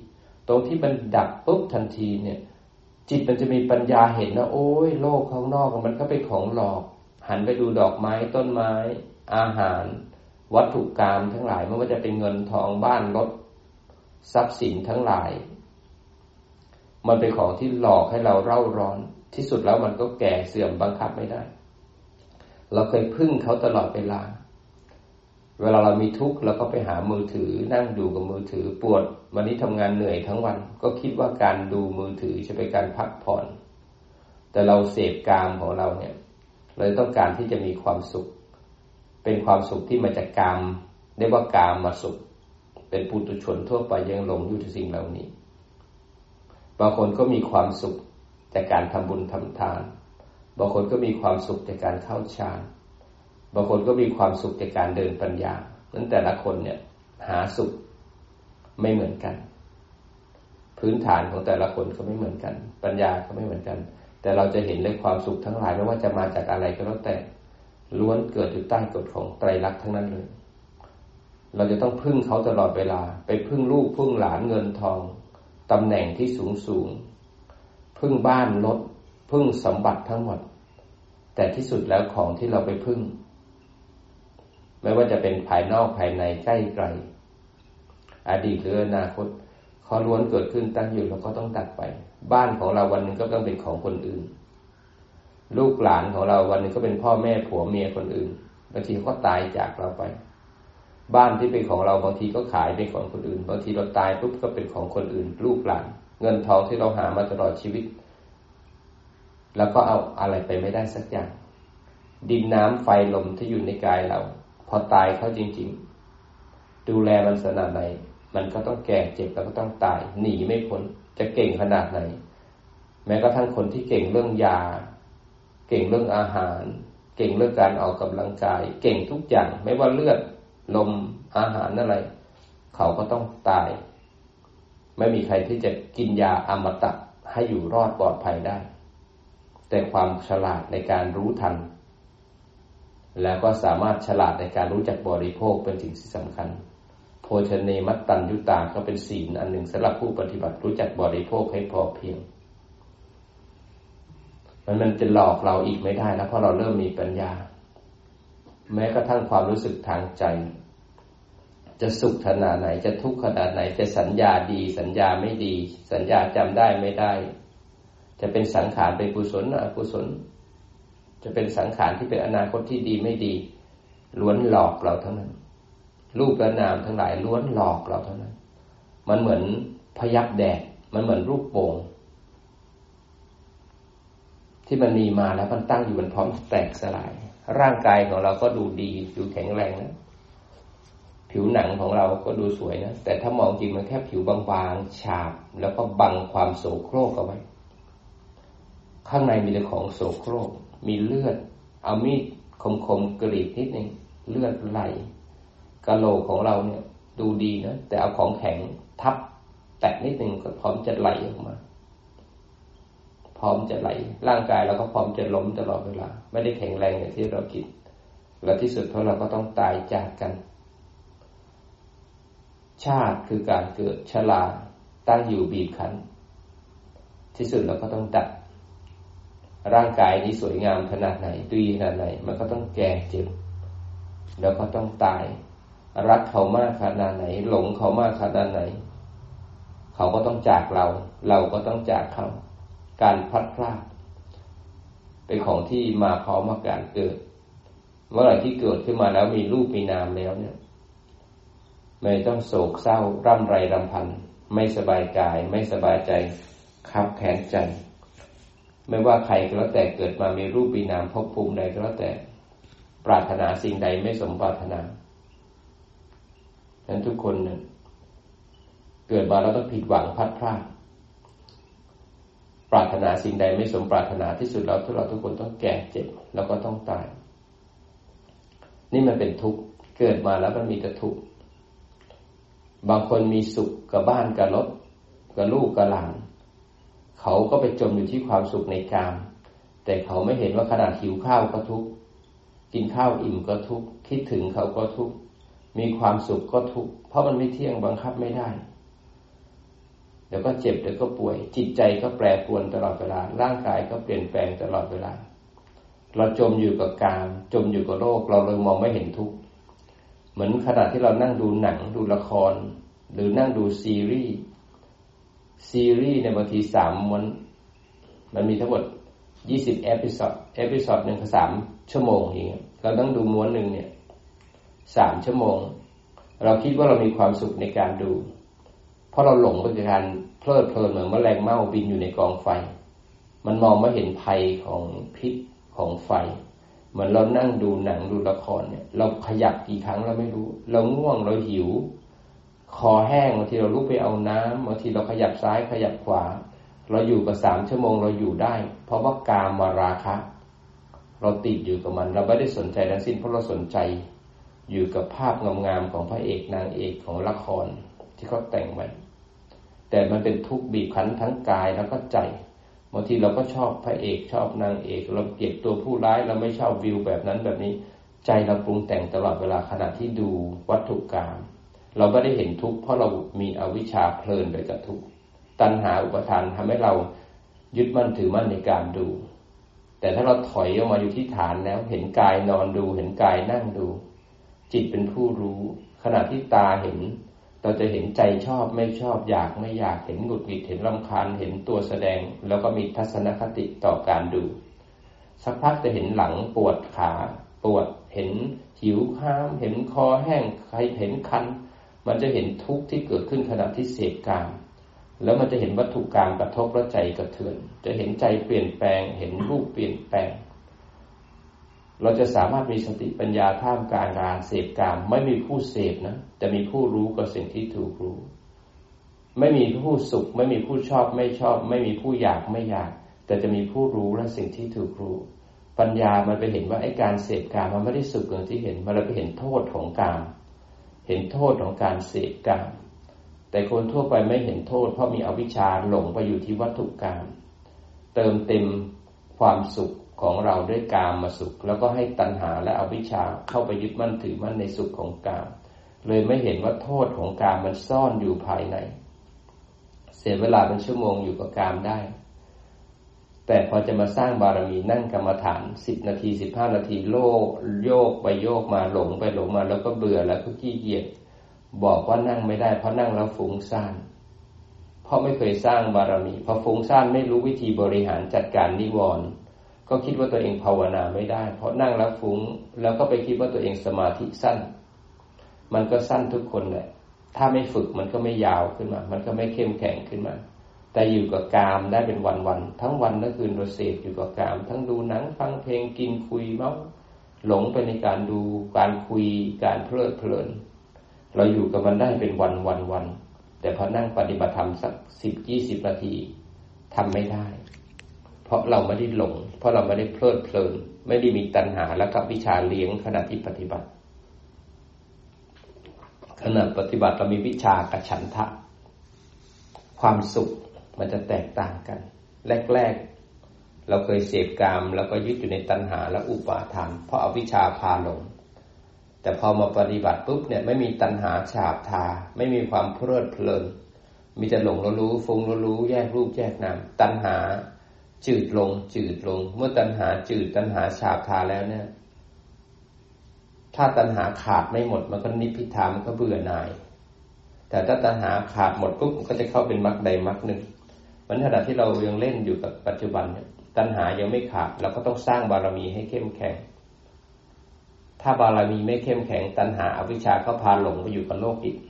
ตรงที่มันดับปุ๊บทันทีเนี่ยจิตมันจะมีปัญญาเห็นนะโอ้ยโลกข้างนอกมันก็เป็นของหลอกหันไปดูดอกไม้ต้นไม้อาหารวัตถุกรรมทั้งหลายไม่ว่าจะเป็นเงินทองบ้านรถทรัพย์สินทั้งหลายมันเป็นของที่หลอกให้เราเร่าร้อนที่สุดแล้วมันก็แก่เสื่อมบังคับไม่ได้เราเคยพึ่งเขาตลอดเวลาเวลาเรามีทุกข์เราก็ไปหามือถือนั่งดูกับมือถือปวดวันนี้ทำงานเหนื่อยทั้งวันก็คิดว่าการดูมือถือจะเป็นการพักผ่อนแต่เราเสพกามของเราเนี่ยเราต้องการที่จะมีความสุขเป็นความสุขที่มาจากกามเรียกว่ากามมาสุขเป็นปุถุชนทั่วไปยังหลงอยู่ที่สิ่งเหล่านี้บางคนก็มีความสุขจากการทำบุญทำทานบางคนก็มีความสุขจากการเข้าฌานบางคนก็มีความสุขจากการเดินปัญญานั้นแต่ละคนเนี่ยหาสุขไม่เหมือนกันพื้นฐานของแต่ละคนก็ไม่เหมือนกันปัญญาก็ไม่เหมือนกันแต่เราจะเห็นเลยความสุขทั้งหลายไม่ว่าจะมาจากอะไรก็แล้วแต่ล้วนเกิดอยู่ใต้กฎของไตรลักษณ์ทั้งนั้นเลยเราจะต้องพึ่งเขาตลอดเวลาไปพึ่งลูกพึ่งหลานเงินทองตำแหน่งที่สูงสูงพึ่งบ้านรถพึ่งสมบัติทั้งหมดแต่ที่สุดแล้วของที่เราไปพึ่งไม่ว่าจะเป็นภายนอกภายในใกล้ไกลอดีตหรืออนาคตเขาล้วนเกิดขึ้นตั้งอยู่แล้วก็ต้องดับไปบ้านของเราวันหนึ่งก็ต้องเป็นของคนอื่นลูกหลานของเราวันหนึ่งก็เป็นพ่อแม่ผัวเมียคนอื่นบางทีก็ตายจากเราไปบ้านที่เป็นของเราบางทีก็ขายเป็นของคนอื่นบางทีเราตายปุ๊บก็เป็นของคนอื่นลูกหลานเงินทองที่เราหามาตลอดชีวิตแล้วก็เอาอะไรไปไม่ได้สักอย่างดินน้ำไฟลมที่อยู่ในกายเราพอตายเขาจริงๆดูแลมันขนาดไหนมันก็ต้องแก่เจ็บแล้วก็ต้องตายหนีไม่พ้นจะเก่งขนาดไหนแม้กระทั่งคนที่เก่งเรื่องยาเก่งเรื่องอาหารเก่งเรื่องการออกกำลังกายเก่งทุกอย่างไม่ว่าเลือดลมอาหารอะไรเขาก็ต้องตายไม่มีใครที่จะกินยาอมตะให้อยู่รอดปลอดภัยได้แต่ความฉลาดในการรู้ทันแล้วก็สามารถฉลาดในการรู้จักบริโภคเป็นสิ่งที่สำคัญโภชเนมัตตัญญุตาก็เป็นศีลอันหนึ่งสำหรับผู้ปฏิบัติรู้จักบริโภคให้พอเพียงมันมันจะหลอกเราอีกไม่ได้นะเพราะเราเริ่มมีปัญญาแม้กระทั่งความรู้สึกทางใจจะสุขขนาดไหนจะทุกข์ขนาดไหนจะสัญญาดีสัญญาไม่ดีสัญญาจำได้ไม่ได้จะเป็นสังขารเป็นกุศลอกุศลจะเป็นสังขารที่เป็นอนาคตที่ดีไม่ดีล้วนหลอกเราทั้งนั้นรูปและนามทั้งหลายล้วนหลอกเราทั้งนั้นมันเหมือนพยับแดดมันเหมือนรูปโป่งที่มันมีมาแล้วมันตั้งอยู่มันพร้อมแตกสลายร่างกายของเราก็ดูดีดูแข็งแรงนะผิวหนังของเราก็ดูสวยนะแต่ถ้ามองจริงมันแค่ผิวบางๆฉาบแล้วก็บังความโสโครกเอาไว้ข้างในมีแต่ของโสโครกมีเลือดเอามีดคมๆกรีดนิดนึงเลือดไหลกะโหลกของเราเนี่ยดูดีนะแต่เอาของแข็งทับแตะนิดนึงก็พร้อมจะไหลออกมาพร้อมจะไหลร่างกายเราก็พร้อมจะล้มตลอดเวลาไม่ได้แข็งแรงอย่างที่เราคิดและที่สุดเพราะเราก็ต้องตายจากกันชาติคือการเกิดชราตั้งอยู่บีบคั้นที่สุดเราก็ต้องดับร่างกายนี้สวยงามขนาดไหนดีขนาดไหนมันก็ต้องแก่เจ็บแล้วก็ต้องตายรักเขามากขนาดไหนหลงเขามากขนาดไหนเขาก็ต้องจากเราเราก็ต้องจากเขาการพลัดพรากเป็นของที่มาพร้อมกับการเกิดเมื่อไหร่ที่เกิดขึ้นมาแล้วมีรูปมีนามแล้วเนี่ยไม่ต้องโศกเศร้าร่ำไรรำพันไม่สบายกายไม่สบายใจคับแค้นใจไม่ว่าใครก็แล้วแต่เกิดมามีรูปมีนามภพภูมิใดก็แล้วแต่ปรารถนาสิ่งใดไม่สมปรารถนาฉะนั้นทุกคนเนี่ยเกิดมาแล้วต้องผิดหวังพลัดพรากปรารถนาสิ่งใดไม่สมปรารถนาที่สุดแล้วทุกเราทุกคนต้องแก่เจ็บแล้วก็ต้องตายนี่มันเป็นทุกข์เกิดมาแล้วมันมีแต่ทุกข์บางคนมีสุขกับบ้านกับรถกับลูกกับหลานเขาก็ไปจมอยู่ที่ความสุขในกามแต่เขาไม่เห็นว่าขนาดหิวข้าวก็ทุกข์กินข้าวอิ่มก็ทุกข์คิดถึงเขาก็ทุกข์มีความสุขก็ทุกข์เพราะมันไม่เที่ยงบังคับไม่ได้เดี๋ยวก็เจ็บเดี๋ยวก็ป่วยจิตใจก็แปรปรวนตลอดเวลาร่างกายก็เปลี่ยนแปลงตลอดเวลาเราจมอยู่กับกามจมอยู่กับโลกเราเลยมองไม่เห็นทุกข์เหมือนขณะที่เรานั่งดูหนังดูละครหรือนั่งดูซีรีส์ซีรีส์ในบางทีสามม้วนมันมีทั้งหมดยี่สิบเอพิโซดเอพิโซดนึงก็สามชั่วโมงอย่างเงี้ยเราต้องดูม้วนนึงเนี่ยสามชั่วโมงเราคิดว่าเรามีความสุขในการดูเพราะเราหลงไปกับการเพลิดเพลินเหมือนแมลงเม่าบินอยู่ในกองไฟมันมองไม่เห็นภัยของพิษของไฟเหมือนเรานั่งดูหนังดูละครเนี่ยเราขยับกี่ครั้งเราไม่รู้เราง่วงเราหิวคอแห้งบางทีเราลุกไปเอาน้ำบางทีเราขยับซ้ายขยับขวาเราอยู่กับสามชั่วโมงเราอยู่ได้เพราะว่ากามราคะเราติดอยู่กับมันเราไม่ได้สนใจทั้งสิ้นเพราะเราสนใจอยู่กับภาพงามๆของพระเอกนางเอกของละครที่เขาแต่งไว้แต่มันเป็นทุกข์บีบคั้นทั้งกายแล้วก็ใจบางทีเราก็ชอบพระเอกชอบนางเอกเราเกลียดตัวผู้ร้ายเราไม่ชอบวิวแบบนั้นแบบนี้ใจเราปรุงแต่งตลอดเวลาขณะที่ดูวัตถุกรรมเราไม่ได้เห็นทุกข์เพราะเรามีอวิชชาเพลินไปกับทุกข์ตัณหาอุปทานทำให้เรายึดมั่นถือมั่นในการดูแต่ถ้าเราถอยออกมาอยู่ที่ฐานแล้วเห็นกายนอนดูเห็นกายนั่งดูจิตเป็นผู้รู้ขณะที่ตาเห็นเราจะเห็นใจชอบไม่ชอบอยากไม่อยากเห็นหงุดหงิดเห็นรำคาญเห็นตัวแสดงแล้วก็มีทัศนคติต่อการดูสักพักจะเห็นหลังปวดขาปวดเห็นหิวข้ามเห็นคอแห้งใครเห็นคันมันจะเห็นทุกข์ที่เกิดขึ้นขณะที่เสพกามแล้วมันจะเห็นวัตถุกรรมกระทบแล้วใจกระเทือนจะเห็นใจเปลี่ยนแปลงเห็นรูปเปลี่ยนแปลงเราจะสามารถมีสติปัญญาท่ามกลางการเสพกามไม่มีผู้เสพนะจะมีผู้รู้กับสิ่งที่ถูกรู้ไม่มีผู้สุขไม่มีผู้ชอบไม่ชอบไม่มีผู้อยากไม่อยากแต่จะมีผู้รู้และสิ่งที่ถูกรู้ปัญญามันไปเห็นว่าไอ้การเสพกามมันไม่ได้สุขอย่างที่เห็นมันเลยไปเห็นโทษของกามเห็นโทษของการเสพกามแต่คนทั่วไปไม่เห็นโทษเพราะมีอวิชชาหลงไปอยู่ที่วัตถุกรรมเติมเต็มความสุขของเราด้วยกามมาสุขแล้วก็ให้ตัณหาและอวิชชาเข้าไปยึดมั่นถือมั่นในสุขของกามเลยไม่เห็นว่าโทษของกามมันซ่อนอยู่ภายในเสียเวลาเป็นชั่วโมงอยู่กับกามได้แต่พอจะมาสร้างบารมีนั่งกรรมฐานสิบนาทีสิบห้านาทีโลกโยกไปโยกมาหลงไปหลงมาแล้วก็เบื่อแล้วก็ขี้เกียจบอกว่านั่งไม่ได้เพราะนั่งแล้วฟุ้งซ่านเพราะไม่เคยสร้างบารมีพอฟุ้งซ่านไม่รู้วิธีบริหารจัดการนิวรณ์ก็คิดว่าตัวเองภาวนาไม่ได้เพราะนั่งแล้วฟุ้งแล้วก็ไปคิดว่าตัวเองสมาธิสั้นมันก็สั้นทุกคนแหละถ้าไม่ฝึกมันก็ไม่ยาวขึ้นมามันก็ไม่เข้มแข็งขึ้นมาแต่อยู่กับกามได้เป็นวันๆทั้งวันทั้งคืนเราเสพอยู่กับกามทั้งดูหนังฟังเพลงกินคุยเมาหลงไปในการดูการคุยการเพลิดเพลินเราอยู่กับมันได้เป็นวันวันวันแต่พอนั่งปฏิบัติธรรมสักสิบยี่สิบนาทีทำไม่ได้เพราะเราไม่ได้หลงเพราะเราไม่ได้เพลิดเพลินไม่ได้มีตัณหาและกับวิชาเลี้ยงขณะที่ปฏิบัติขณะปฏิบัติเรามีวิชากับฉันทะความสุขมันจะแตกต่างกันแรกๆเราเคยเสพกามแล้วก็ยึดอยู่ในตัณหาและอุปาทานเพราะอวิชชาพาหลงแต่พอมาปฏิบัติปุ๊บเนี่ยไม่มีตัณหาฉาบทาไม่มีความเพลิดเพลินมีแต่หลงแล้วรู้ฟุ้งแล้วรู้แยกรูปแยกนามตัณหาจืดลงจืดลงเมื่อตัณหาจืดตัณหาฉาบทาแล้วเนี่ยถ้าตัณหาขาดไม่หมดมันก็นิพพิทามันก็เบื่อหน่ายแต่ถ้าตัณหาขาดหมดปุ๊บมันก็จะเข้าเป็นมรรคใดมรรคหนึ่งมันขณะที่เรายังเล่นอยู่กับปัจจุบันเนี่ยตัณหายังไม่ขาดเราก็ต้องสร้างบารมีให้เข้มแข็งถ้าบารมีไม่เข้มแข็งตัณหาอวิชชาก็พาหลงไปอยู่กับโลกอีก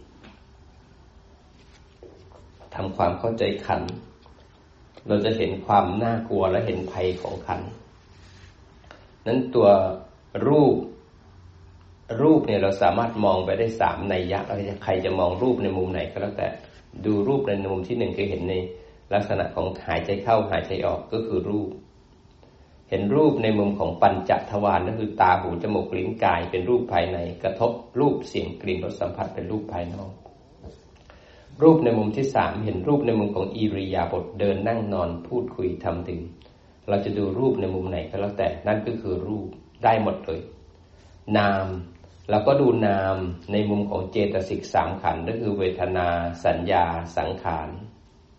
ทำความเข้าใจขันธ์เราจะเห็นความน่ากลัวและเห็นภัยของขันธ์นั้นตัวรูปรูปเนี่ยเราสามารถมองไปได้สามนัยยะใครจะมองรูปในมุมไหนก็แล้วแต่ดูรูปในมุมที่หนึ่งคือเห็นในลักษณะของหายใจเข้าหายใจออกก็คือรูปเห็นรูปในมุมของปัญจทวารนั่นคือตาหูจมูกลิ้นกายเป็นรูปภายในกระทบรูปเสียงกลิ่นรสสัมผัสเป็นรูปภายนอกรูปในมุมที่สามเห็นรูปในมุมของอิริยาบถเดินนั่งนอนพูดคุยทำดื่มเราจะดูรูปในมุมไหนก็แล้วแต่นั่นก็คือรูปได้หมดเลยนามเราก็ดูนามในมุมของเจตสิกสามขันธ์ก็คือเวทนาสัญญาสังขาร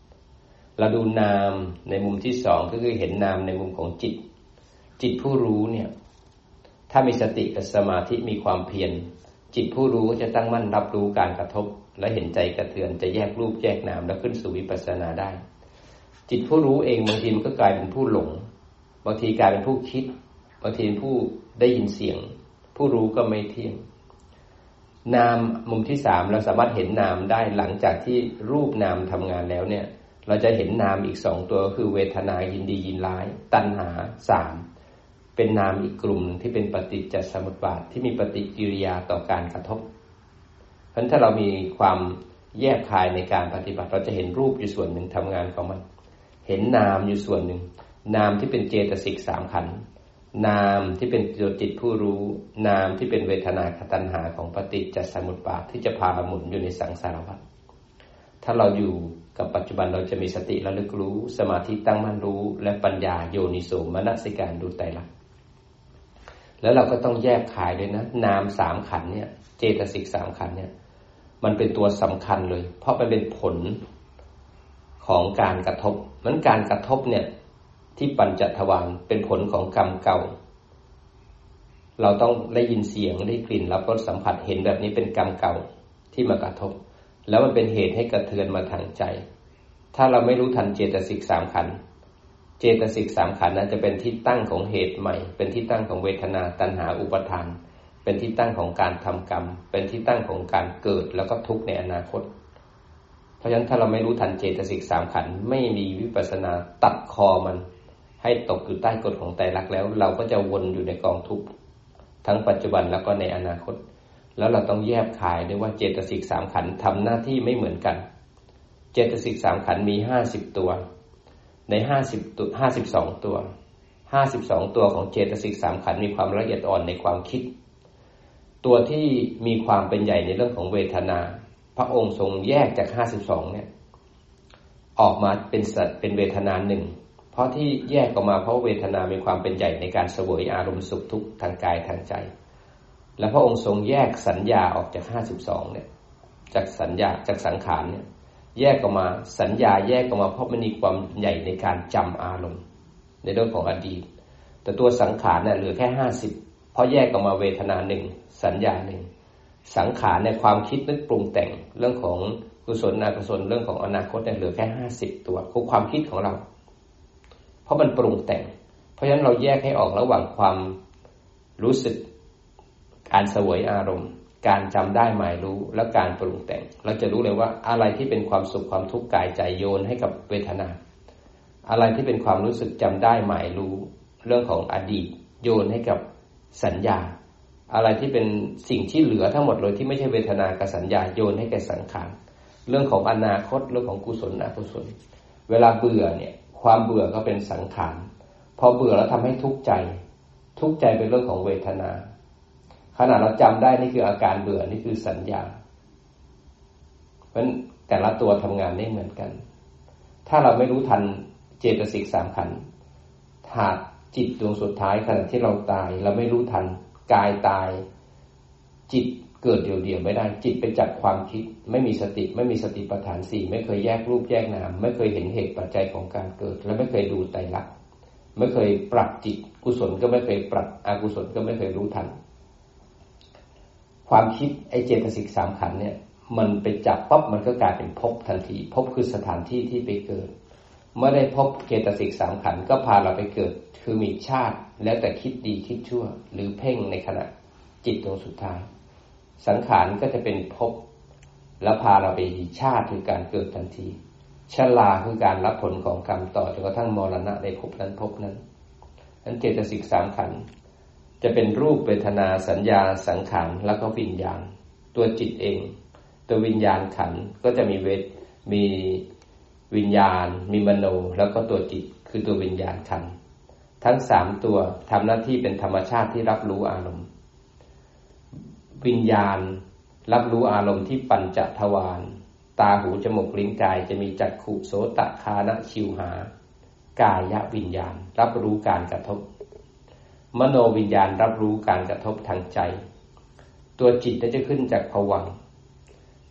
เราดูนามในมุมที่สองก็คือเห็นนามในมุมของจิตจิตผู้รู้เนี่ยถ้ามีสติกับสมาธิมีความเพียรจิตผู้รู้ก็จะตั้งมั่นรับรู้การกระทบและเห็นใจกระเทือนจะแยกรูปแยกนามแล้วขึ้นสู่วิปัสสนาได้จิตผู้รู้เองบางทีมันก็กลายเป็นผู้หลงบางทีกลายเป็นผู้คิดบางทีเป็นผู้ได้ยินเสียงผู้รู้ก็ไม่เที่ยงนามมุมที่สามเราสามารถเห็นนามได้หลังจากที่รูปนามทำงานแล้วเนี่ยเราจะเห็นนามอีกสองตัวคือเวทนายินดียินร้ายตัณหาสามเป็นนามอีกกลุ่มที่เป็นปฏิจจสมุปบาทที่มีปฏิกิริยาต่อการกระทบเพราะฉะนั้นถ้าเรามีความแยกคายในการปฏิบัติเราจะเห็นรูปอยู่ส่วนหนึ่งทำงานของมันเห็นนามอยู่ส่วนหนึ่งนามที่เป็นเจตสิกสามขันธ์นามที่เป็นตัวจิตผู้รู้นามที่เป็นเวทนาตัณหาของปฏิจจสมุปบาทที่จะพาเราหมุนอยู่ในสังสารวัฏถ้าเราอยู่กับปัจจุบันเราจะมีสติระลึกรู้สมาธิตั้งมั่นรู้และปัญญาโยนิโสมนสิการดูไตรลักษณ์แล้วเราก็ต้องแยกขายด้วยนะนามสามขันธ์เนี่ยเจตสิกสามขันธ์เนี่ยมันเป็นตัวสำคัญเลยเพราะมันเป็นผลของการกระทบนั้นการกระทบเนี่ยที่ปัญจทวารเป็นผลของกรรมเก่าเราต้องได้ยินเสียงได้กลิ่นรับรสสัมผัสเห็นแบบนี้เป็นกรรมเก่าที่มากระทบแล้วมันเป็นเหตุให้กระเทือนมาทางใจถ้าเราไม่รู้ทันเจตสิกสามขันธ์เจตสิกสามขันธ์นั้นจะเป็นที่ตั้งของเหตุใหม่เป็นที่ตั้งของเวทนาตัณหาอุปาทานเป็นที่ตั้งของการทำกรรมเป็นที่ตั้งของการเกิดแล้วก็ทุกข์ในอนาคตเพราะฉะนั้นถ้าเราไม่รู้ทันเจตสิกสามขันธ์ไม่มีวิปัสสนาตัดคอมันให้ตกอยู่ใต้กฎของไตรลักษณ์แล้วเราก็จะวนอยู่ในกองทุกข์ทั้งปัจจุบันแล้วก็ในอนาคตแล้วเราต้องแยกขายด้วยว่าเจตสิกสามขันธ์ทำหน้าที่ไม่เหมือนกันเจตสิกสามขันธ์มีห้าสิบตัวในห้าสิบตัวห้าสิบสองตัวห้าสิบสองตัวของเจตสิกสามขันธ์มีความละเอียดอ่อนในความคิดตัวที่มีความเป็นใหญ่ในเรื่องของเวทนาพระองค์ทรงแยกจากห้าสิบสองเนี่ยออกมาเป็นสัตว์เป็นเวทนาหนึ่งเพราะที่แยกออกมาเพราะเวทนามีความเป็นใหญ่ในการเสวยอารมณ์สุขทุกข์ทางกายทางใจและพระองค์ทรงแยกสัญญาออกจากห้าสิบสองเนี่ยจากสัญญาจากสังขารเนี่ยแยกออกมาสัญญาแยกออกมาเพราะมันมีความใหญ่ในการจำอารมณ์ในเรื่องของอดีตแต่ตัวสังขารเนี่ยเหลือแค่ห้าสิบเพราะแยกออกมาเวทนาหนึ่งสัญญาหนึ่งสังขารในความคิดนึกปรุงแต่งเรื่องของกุศลอกุศลเรื่องของอนาคตเนี่ยเหลือแค่ห้าสิบตัวคือความคิดของเราเพราะมันปรุงแต่งเพราะฉะนั้นเราแยกให้ออกระหว่างความรู้สึกการเสวยอารมณ์การจำได้หมายรู้และการปรุงแต่งเราจะรู้เลยว่าอะไรที่เป็นความสุขความทุกข์กายใจโยนให้กับเวทนาอะไรที่เป็นความรู้สึกจำได้หมายรู้เรื่องของอดีตโยนให้กับสัญญาอะไรที่เป็นสิ่งที่เหลือทั้งหมดเลยที่ไม่ใช่เวทนากับสัญญาโยนให้แก่สังขารเรื่องของอนาคตเรื่องของกุศลอกุศลเวลาเบื่อเนี่ยความเบื่อก็เป็นสังขารพอเบื่อแล้วทำให้ทุกข์ใจทุกข์ใจเป็นเรื่องของเวทนาขณะเราจำได้นี่คืออาการเบื่อนี่คือสัญญาเพราะฉะนั้นแต่ละตัวทำงานไม่เหมือนกันถ้าเราไม่รู้ทันเจตสิกสามขันธ์หากจิตดวงสุดท้ายขณะที่เราตายเราไม่รู้ทันกายตายจิตเกิดเดี่ยวๆไม่ได้จิตไปจับความคิดไม่มีสติไม่มีสติปัฏฐานสี่ไม่เคยแยกรูปแยกนามไม่เคยเห็นเหตุปัจจัยของการเกิดและไม่เคยดูไตรลักษณ์ไม่เคยปรับจิตกุศลก็ไม่เคยปรับอกุศลก็ไม่เคยรู้ทันความคิดไอ้เจตสิกสามขันธ์เนี่ยมันไปจับปั๊บมันก็กลายเป็นภพทันทีภพคือสถานที่ที่ไปเกิดเมื่อได้พบเจตสิกสามขันธ์ก็พาเราไปเกิดคือมีชาติแล้วแต่คิดดีคิดชั่วหรือเพ่งในขณะจิตดวงสุดท้ายสังขารก็จะเป็นภพแล้วพาเราไปชาติคือการเกิดทันทีชราคือการรับผลของกรรมต่อจนกระทั่งมรณะในภพนั้นภพนั้นนั้นเจตสิกสามขันธ์จะเป็นรูปเวทนาสัญญาสังขารแล้วก็วิญญาณตัวจิตเองตัววิญญาณขันธ์ก็จะมีเวทมีวิญญาณมีมโนแล้วก็ตัวจิตคือตัววิญญาณขันธ์ทั้งสามตัวทำหน้าที่เป็นธรรมชาติที่รับรู้อารมณ์วิญญาณรับรู้อารมณ์ที่ปัญจทวารตาหูจมูกลิ้นกายจะมีจักขุโสตคานะชิวหากายวิญญาณรับรู้การกระทบมโนวิญญาณรับรู้การกระทบทางใจตัวจิตจะขึ้นจากภวังค์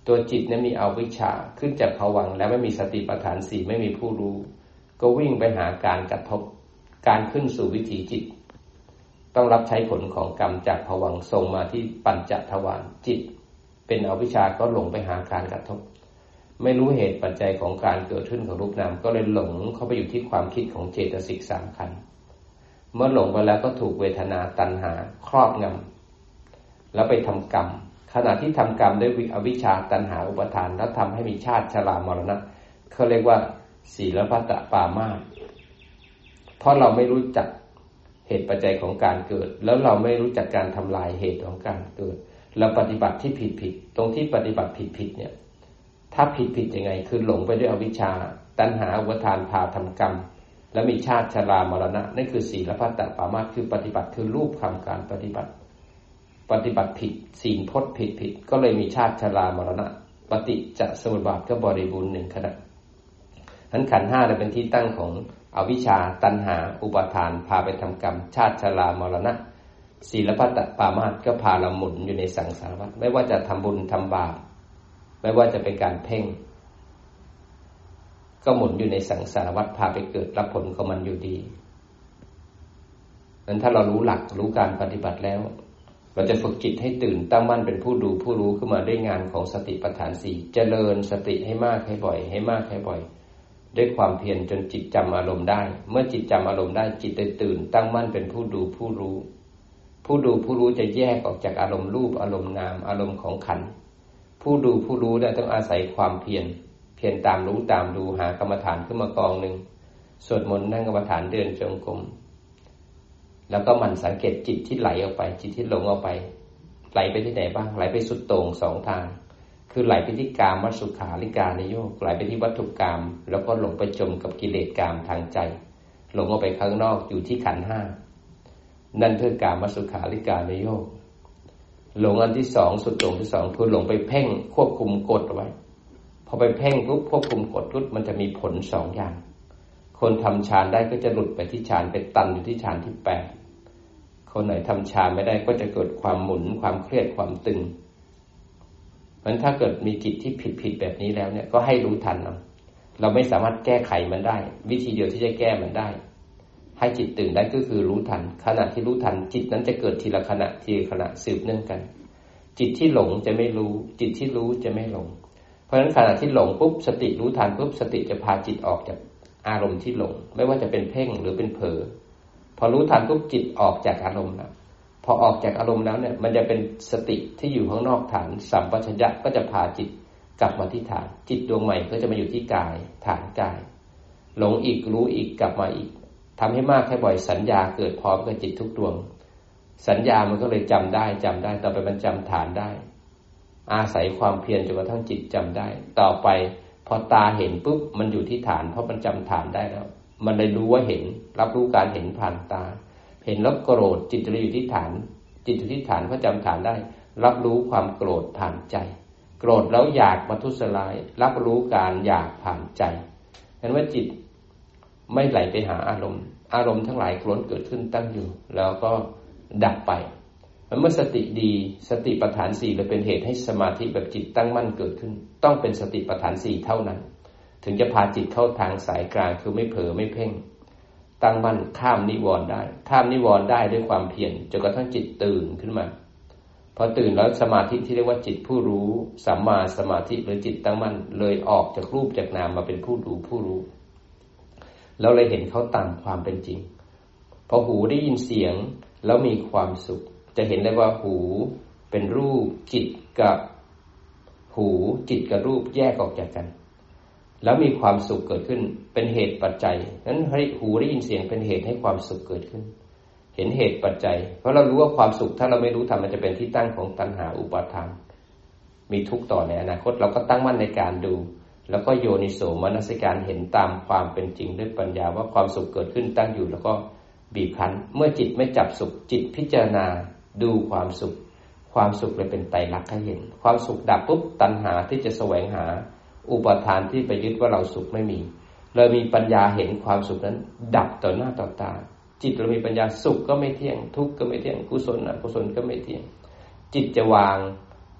ตัวจิตเนี่ยมีอวิชชาขึ้นจากภวังค์แล้วไม่มีสติปัฏฐานสี่ไม่มีผู้รู้ก็วิ่งไปหาการกระทบการขึ้นสู่วิถีจิตต้องรับใช้ผลของกรรมจากภวังค์ส่งมาที่ปัญจทวารจิตเป็นอวิชชาก็หลงไปหาการกระทบไม่รู้เหตุปัจจัยของการเกิดขึ้นของรูปนามก็เลยหลงเข้าไปอยู่ที่ความคิดของเจตสิกสามขันธ์เมื่อหลงไปแล้วก็ถูกเวทนาตัณหาครอบงำแล้วไปทำกรรมขณะที่ทำกรรมด้วยอวิชชาตัณหาอุปาทานแล้วทำให้มีชาติชรามรณะเขาเรียกว่าศีลพัตตปามาสเพราะเราไม่รู้จักเหตุปัจจัยของการเกิดแล้วเราไม่รู้จักการทำลายเหตุของการเกิดเราปฏิบัติที่ผิดผิดตรงที่ปฏิบัติผิดผิดเนี่ยถ้าผิดผิดยังไงคือหลงไปด้วยอวิชชาตัณหาอุปาทานพาทำกรรมแล้วมีชาติชรามรณะนั่นคือศีลพัตตปามาสคือปฏิบัติคือรูปคำการปฏิบัติปฏิบัติผิดศีลพจน์ผิดผิดก็เลยมีชาติชรามรณะปฏิจจสมุปบาทก็บริบูรณ์หนึ่งขณะนั้นขันธ์ห้าเป็นที่ตั้งของอวิชชาตัณหาอุปาทานพาไปทำกรรมชาติชรามรณะศีลพัตตปามาสก็พาเราหมุนอยู่ในสังสารวัฏไม่ว่าจะทำบุญทำบาปไม่ว่าจะเป็นการเพ่งก็หมุนอยู่ในสังสารวัฏพาไปเกิดรับผลของมันอยู่ดีนั้นถ้าเรารู้หลักรู้การปฏิบัติแล้วเราจะฝึกจิตให้ตื่นตั้งมั่นเป็นผู้ดูผู้รู้ขึ้นมาด้วยงานของสติปัฏฐานสี่เจริญสติให้มากให้บ่อยให้มากให้บ่อยด้วยความเพียรจนจิตจำอารมณ์ได้เมื่อจิตจำอารมณ์ได้จิตได้ตื่นตั้งมั่นเป็นผู้ดูผู้รู้ผู้ดูผู้รู้จะแยกออกจากอารมณ์รูปอารมณ์นามอารมณ์ของขันธ์ผู้ดูผู้รู้ได้ต้องอาศัยความเพียรเพียรตามรู้ตามดูหากรรมฐานขึ้นมากองหนึ่งสวดมนต์นั่งกรรมฐานเดินจงกรมแล้วก็หมั่นสังเกตจิตที่ไหลออกไปจิตที่หลงออกไปไหลไปที่ไหนบ้างไหลไปสุดโต่งสองทางคือไหลไปที่กามวสุขาริการนโยคไหลไปที่วัตถุกรรมแล้วก็หลงไปจมกับกิเลสกามทางใจหลงออกไปข้างนอกอยู่ที่ขันธ์ห้านั่นคือกามวสุขาริการนโยคหลงอันที่สองสุดโต่งที่สองคือหลงไปเพ่งควบคุมกดเอาไว้พอไปเพ่งปุ๊บควบคุมกดปุ๊บมันจะมีผลสองอย่างคนทำฌานได้ก็จะหลุดไปที่ฌานไปตันอยู่ที่ฌานที่แปดคนไหนทำฌานไม่ได้ก็จะเกิดความหมุนความเครียดความตึงเพราะฉะนั้นถ้าเกิดมีจิตที่ผิดผิดแบบนี้แล้วเนี่ยก็ให้รู้ทันเราเราไม่สามารถแก้ไขมันได้วิธีเดียวที่จะแก้มันได้ให้จิตตื่นได้ก็คือรู้ทันขณะที่รู้ทันจิตนั้นจะเกิดทีละขณะทีละขณะสืบเนื่องกันจิตที่หลงจะไม่รู้จิตที่รู้จะไม่หลงเพราะฉะนั้นขณะที่หลงปุ๊บสติรู้ทันปุ๊บสติจะพาจิตออกจากอารมณ์ที่หลงไม่ว่าจะเป็นเพ่งหรือเป็นเผลอพอรู้ทันปุ๊บจิตออกจากอารมณ์แล้วพอออกจากอารมณ์แล้วเนี่ยมันจะเป็นสติที่อยู่ข้างนอกฐานสัมปชัญญะก็จะพาจิตกลับมาที่ฐานจิตดวงใหม่ก็จะมาอยู่ที่กายฐานกายหลงอีกรู้อีกกลับมาอีกทำให้มากให้บ่อยสัญญาเกิดพร้อมกับจิตทุกดวงสัญญามันก็เลยจำได้จำได้ต่อไปมันจำฐานได้อาศัยความเพียรจนกระทั่งจิตจำได้ต่อไปพอตาเห็นปุ๊บมันอยู่ที่ฐานเพราะมันจำฐานได้แล้วมันเลยรู้ว่าเห็นรับรู้การเห็นผ่านตาเห็นแล้วโกรธจิตจะอยู่ที่ฐานจิตอยู่ที่ฐานเพราะจำฐานได้รับรู้ความโกรธผ่านใจโกรธแล้วอยากมาทุสลายรับรู้การอยากผ่านใจเห็นว่าจิตไม่ไหลไปหาอารมณ์อารมณ์ทั้งหลายล้วนเกิดขึ้นตั้งอยู่แล้วก็ดับไปเมื่อสติดีสติปัฏฐานสี่เลยเป็นเหตุให้สมาธิแบบจิตตั้งมั่นเกิดขึ้นต้องเป็นสติปัฏฐานสี่เท่านั้นถึงจะพาจิตเข้าทางสายกลางคือไม่เผลอไม่เพ่งตั้งมั่นข้ามนิวรณ์ได้ข้ามนิวรณ์ได้ด้วยความเพียรจนกระทั่งจิตตื่นขึ้นมาพอตื่นแล้วสมาธิที่เรียกว่าจิตผู้รู้สัมมาสมาธิหรือจิตตั้งมั่นเลยออกจากรูปจากนามมาเป็นผู้ดูผู้รู้แล้วเลยเห็นเขาตามความเป็นจริงพอหูได้ยินเสียงแล้วมีความสุขจะเห็นได้ว่าหูเป็นรูปจิตกับหูจิตกับรูปแยกออกจากกันแล้วมีความสุขเกิดขึ้นเป็นเหตุปัจจัยนั้นให้หูได้ยินเสียงเป็นเหตุให้ความสุขเกิดขึ้นเห็นเหตุปัจจัยเพราะเรารู้ว่าความสุขถ้าเราไม่รู้ทันมันจะเป็นที่ตั้งของตัณหาอุปาทานมีทุกข์ต่อในอนาคตเราก็ตั้งมั่นในการดูแล้วก็โยนิโสมนสิการเห็นตามความเป็นจริงด้วยปัญญาว่าความสุขเกิดขึ้นตั้งอยู่แล้วก็บีบคั้นเมื่อจิตไม่จับสุขจิตพิจารณาดูความสุขความสุขเลยเป็นไตรลักษณ์ให้เห็นความสุขดับปุ๊บตัณหาที่จะแสวงหาอุปาทานที่ไปยึดว่าเราสุขไม่มีเลยมีปัญญาเห็นความสุขนั้นดับต่อหน้าต่อตาจิตเรามีปัญญาสุขก็ไม่เที่ยงทุกข์ก็ไม่เที่ยงกุศลอกุศลก็ไม่เที่ยงจิตจะวาง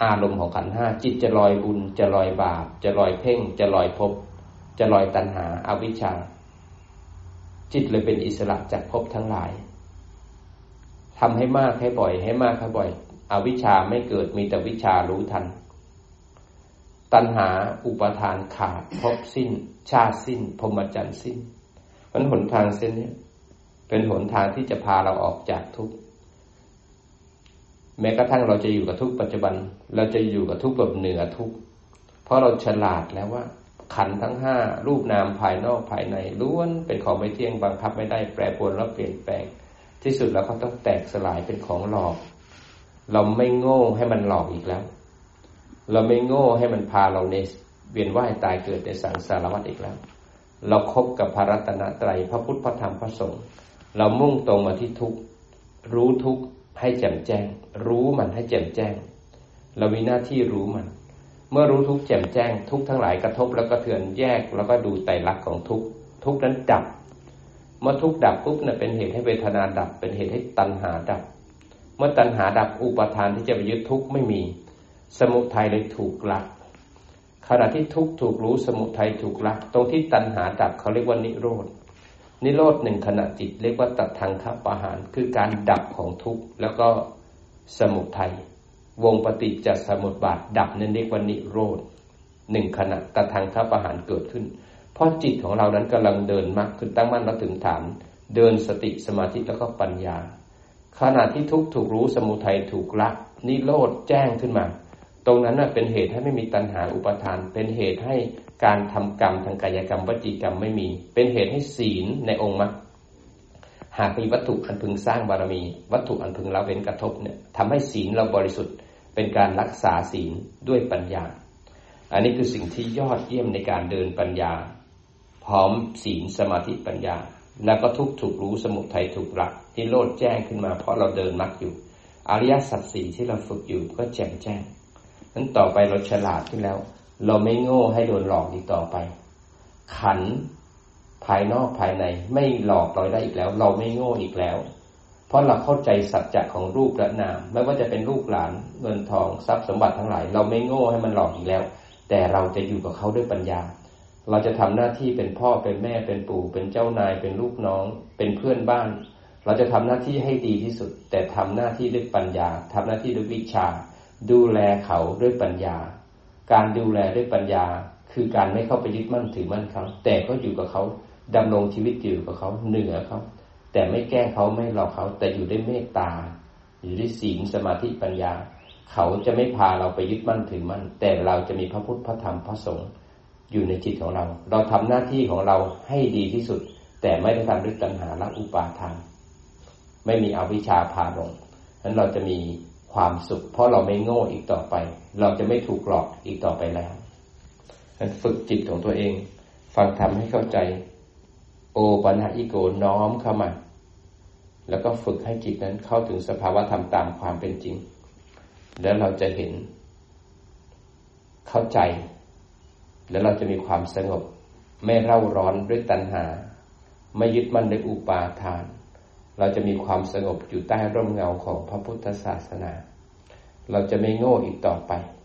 อารมณ์ของขันธ์ห้าจิตจะลอยบุญจะลอยบาปจะลอยเพ่งจะลอยภพจะลอยตัณหาอวิชชาจิตเลยเป็นอิสระจากภพทั้งหลายทำให้มากให้บ่อยให้มากให้บ่อยอวิชชาไม่เกิดมีแต่วิชชารู้ทันตัณหาอุปาทานขาดภพสิ้นชาติสิ้นพรหมจรรย์สิ้นเพราะหนทางเส้นนี้เป็นหนทางที่จะพาเราออกจากทุกข์แม้กระทั่งเราจะอยู่กับทุกข์ปัจจุบันเราจะอยู่กับทุกข์แบบเหนือทุกข์เพราะเราฉลาดแล้วว่าขันธ์ทั้งห้ารูปนามภายนอกภายในล้วนเป็นของไม่เที่ยงบังคับไม่ได้แปรปรวนและเปลี่ยนแปลงที่สุดแล้วก็ต้องแตกสลายเป็นของหลอกเราไม่โง่ให้มันหลอกอีกแล้วเราไม่โง่ให้มันพาเราในเวียนว่ายตายเกิดในสังสารวัฏอีกแล้วเราคบกับพระรัตนตรัยพระพุทธพระธรรมพระสงฆ์เรามุ่งตรงมาที่ทุกข์รู้ทุกข์ให้แจ่มแจ้งรู้มันให้แจ่มแจ้งเรามีหน้าที่รู้มันเมื่อรู้ทุกข์แจ่มแจ้งทุกข์ทั้งหลายกระทบแล้วก็เทือนแยกแล้วก็ดูไตรลักษณ์ของทุกข์ทุกข์นั้นดับเมื่อทุกข์ดับปุ๊บเนี่ยเป็นเหตุให้เวทนาดับเป็นเหตุให้ตัณหาดับเมื่อตัณหาดับอุปาทานที่จะไปยึดทุกข์ไม่มีสมุทัยเลยถูกละขณะที่ทุกข์ถูกรู้สมุทัยถูกละตรงที่ตัณหาดับเขาเรียกว่านิโรธนิโรธหนึ่งขณะจิตเรียกว่าตัดทางคับประหารคือการดับของทุกข์แล้วก็สมุทัยวงปฏิจจสมุปบาทดับนั่นเรียกว่านิโรธหนึ่งขณะตัดทางคับประหารเกิดขึ้นเพราะจิตของเรานั้นกำลังเดินมากขึ้นตั้งมั่นแล้วถึงฐานเดินสติสมาธิแล้วก็ปัญญาขณะที่ทุกข์ถูกรู้สมุทัยถูกละนิโรธแจ้งขึ้นมาตรงนั้นเป็นเหตุให้ไม่มีตัณหาอุปาทานเป็นเหตุให้การทำกรรมทางกายกรรมวจีกรรมไม่มีเป็นเหตุให้ศีลในองค์มรรคหากมีวัตถุอันพึงสร้างบารมีวัตถุอันพึงละเว้นกระทบเนี่ยทำให้ศีลเราบริสุทธิ์เป็นการรักษาศีลด้วยปัญญาอันนี้คือสิ่งที่ยอดเยี่ยมในการเดินปัญญาพร้อมศีลสมาธิปัญญาแล้วก็ทุกถูกรู้สมุทัยถูกละที่โลดแจ้งขึ้นมาเพราะเราเดินมรรคอยู่อริยสัจสี่ที่เราฝึกอยู่ก็แจ่มแจ้งนั้นต่อไปเราฉลาดขึ้นแล้วเราไม่โง่ให้โดนหลอกอีกต่อไปขันธ์ภายนอกภายในไม่หลอกเราได้อีกแล้วเราไม่โง่อีกแล้วเพราะเราเข้าใจสัจจะของรูปและนามไม่ว่าจะเป็นลูกหลานเงินทองทรัพย์สมบัติทั้งหลายเราไม่โง่ให้มันหลอกอีกแล้วแต่เราจะอยู่กับเขาด้วยปัญญาเราจะทำหน้าที่เป็นพ่อเป็นแม่เป็นปู่เป็นเจ้านายเป็นลูกน้องเป็นเพื่อนบ้านเราจะทำหน้าที่ให้ดีที่สุดแต่ทำหน้าที่ด้วยปัญญาทำหน้าที่ด้วยวิชาดูแลเขาด้วยปัญญาการดูแลด้วยปัญญาคือการไม่เข้าไปยึดมั่นถือมั่นเขาแต่ก็อยู่กับเขาดำรงชีวิตอยู่กับเขาเหนือเขาแต่ไม่แกล้งเขาไม่หลอกเขาแต่อยู่ด้วยเมตตาอยู่ด้วยศีลสมาธิปัญญาเขาจะไม่พาเราไปยึดมั่นถือมั่นแต่เราจะมีพระพุทธพระธรรมพระสงฆ์อยู่ในจิตของเราเราทำหน้าที่ของเราให้ดีที่สุดแต่ไม่ได้ทำด้วยตัณหาและอุปาทานไม่มีอวิชชาพาลงนั้นเราจะมีความสุขเพราะเราไม่โง่อีกต่อไปเราจะไม่ถูกหลอกอีกต่อไปแล้วนั้นฝึกจิตของตัวเองฟังธรรมให้เข้าใจโอปัญหาอิโกน้อมเข้ามาแล้วก็ฝึกให้จิตนั้นเข้าถึงสภาวะธรรมตามความเป็นจริงแล้วเราจะเห็นเข้าใจแล้วเราจะมีความสงบไม่เร่าร้อนด้วยตัณหาไม่ยึดมั่นด้วยอุปาทานเราจะมีความสงบอยู่ใต้ร่มเงาของพระพุทธศาสนาเราจะไม่โง่อีกต่อไป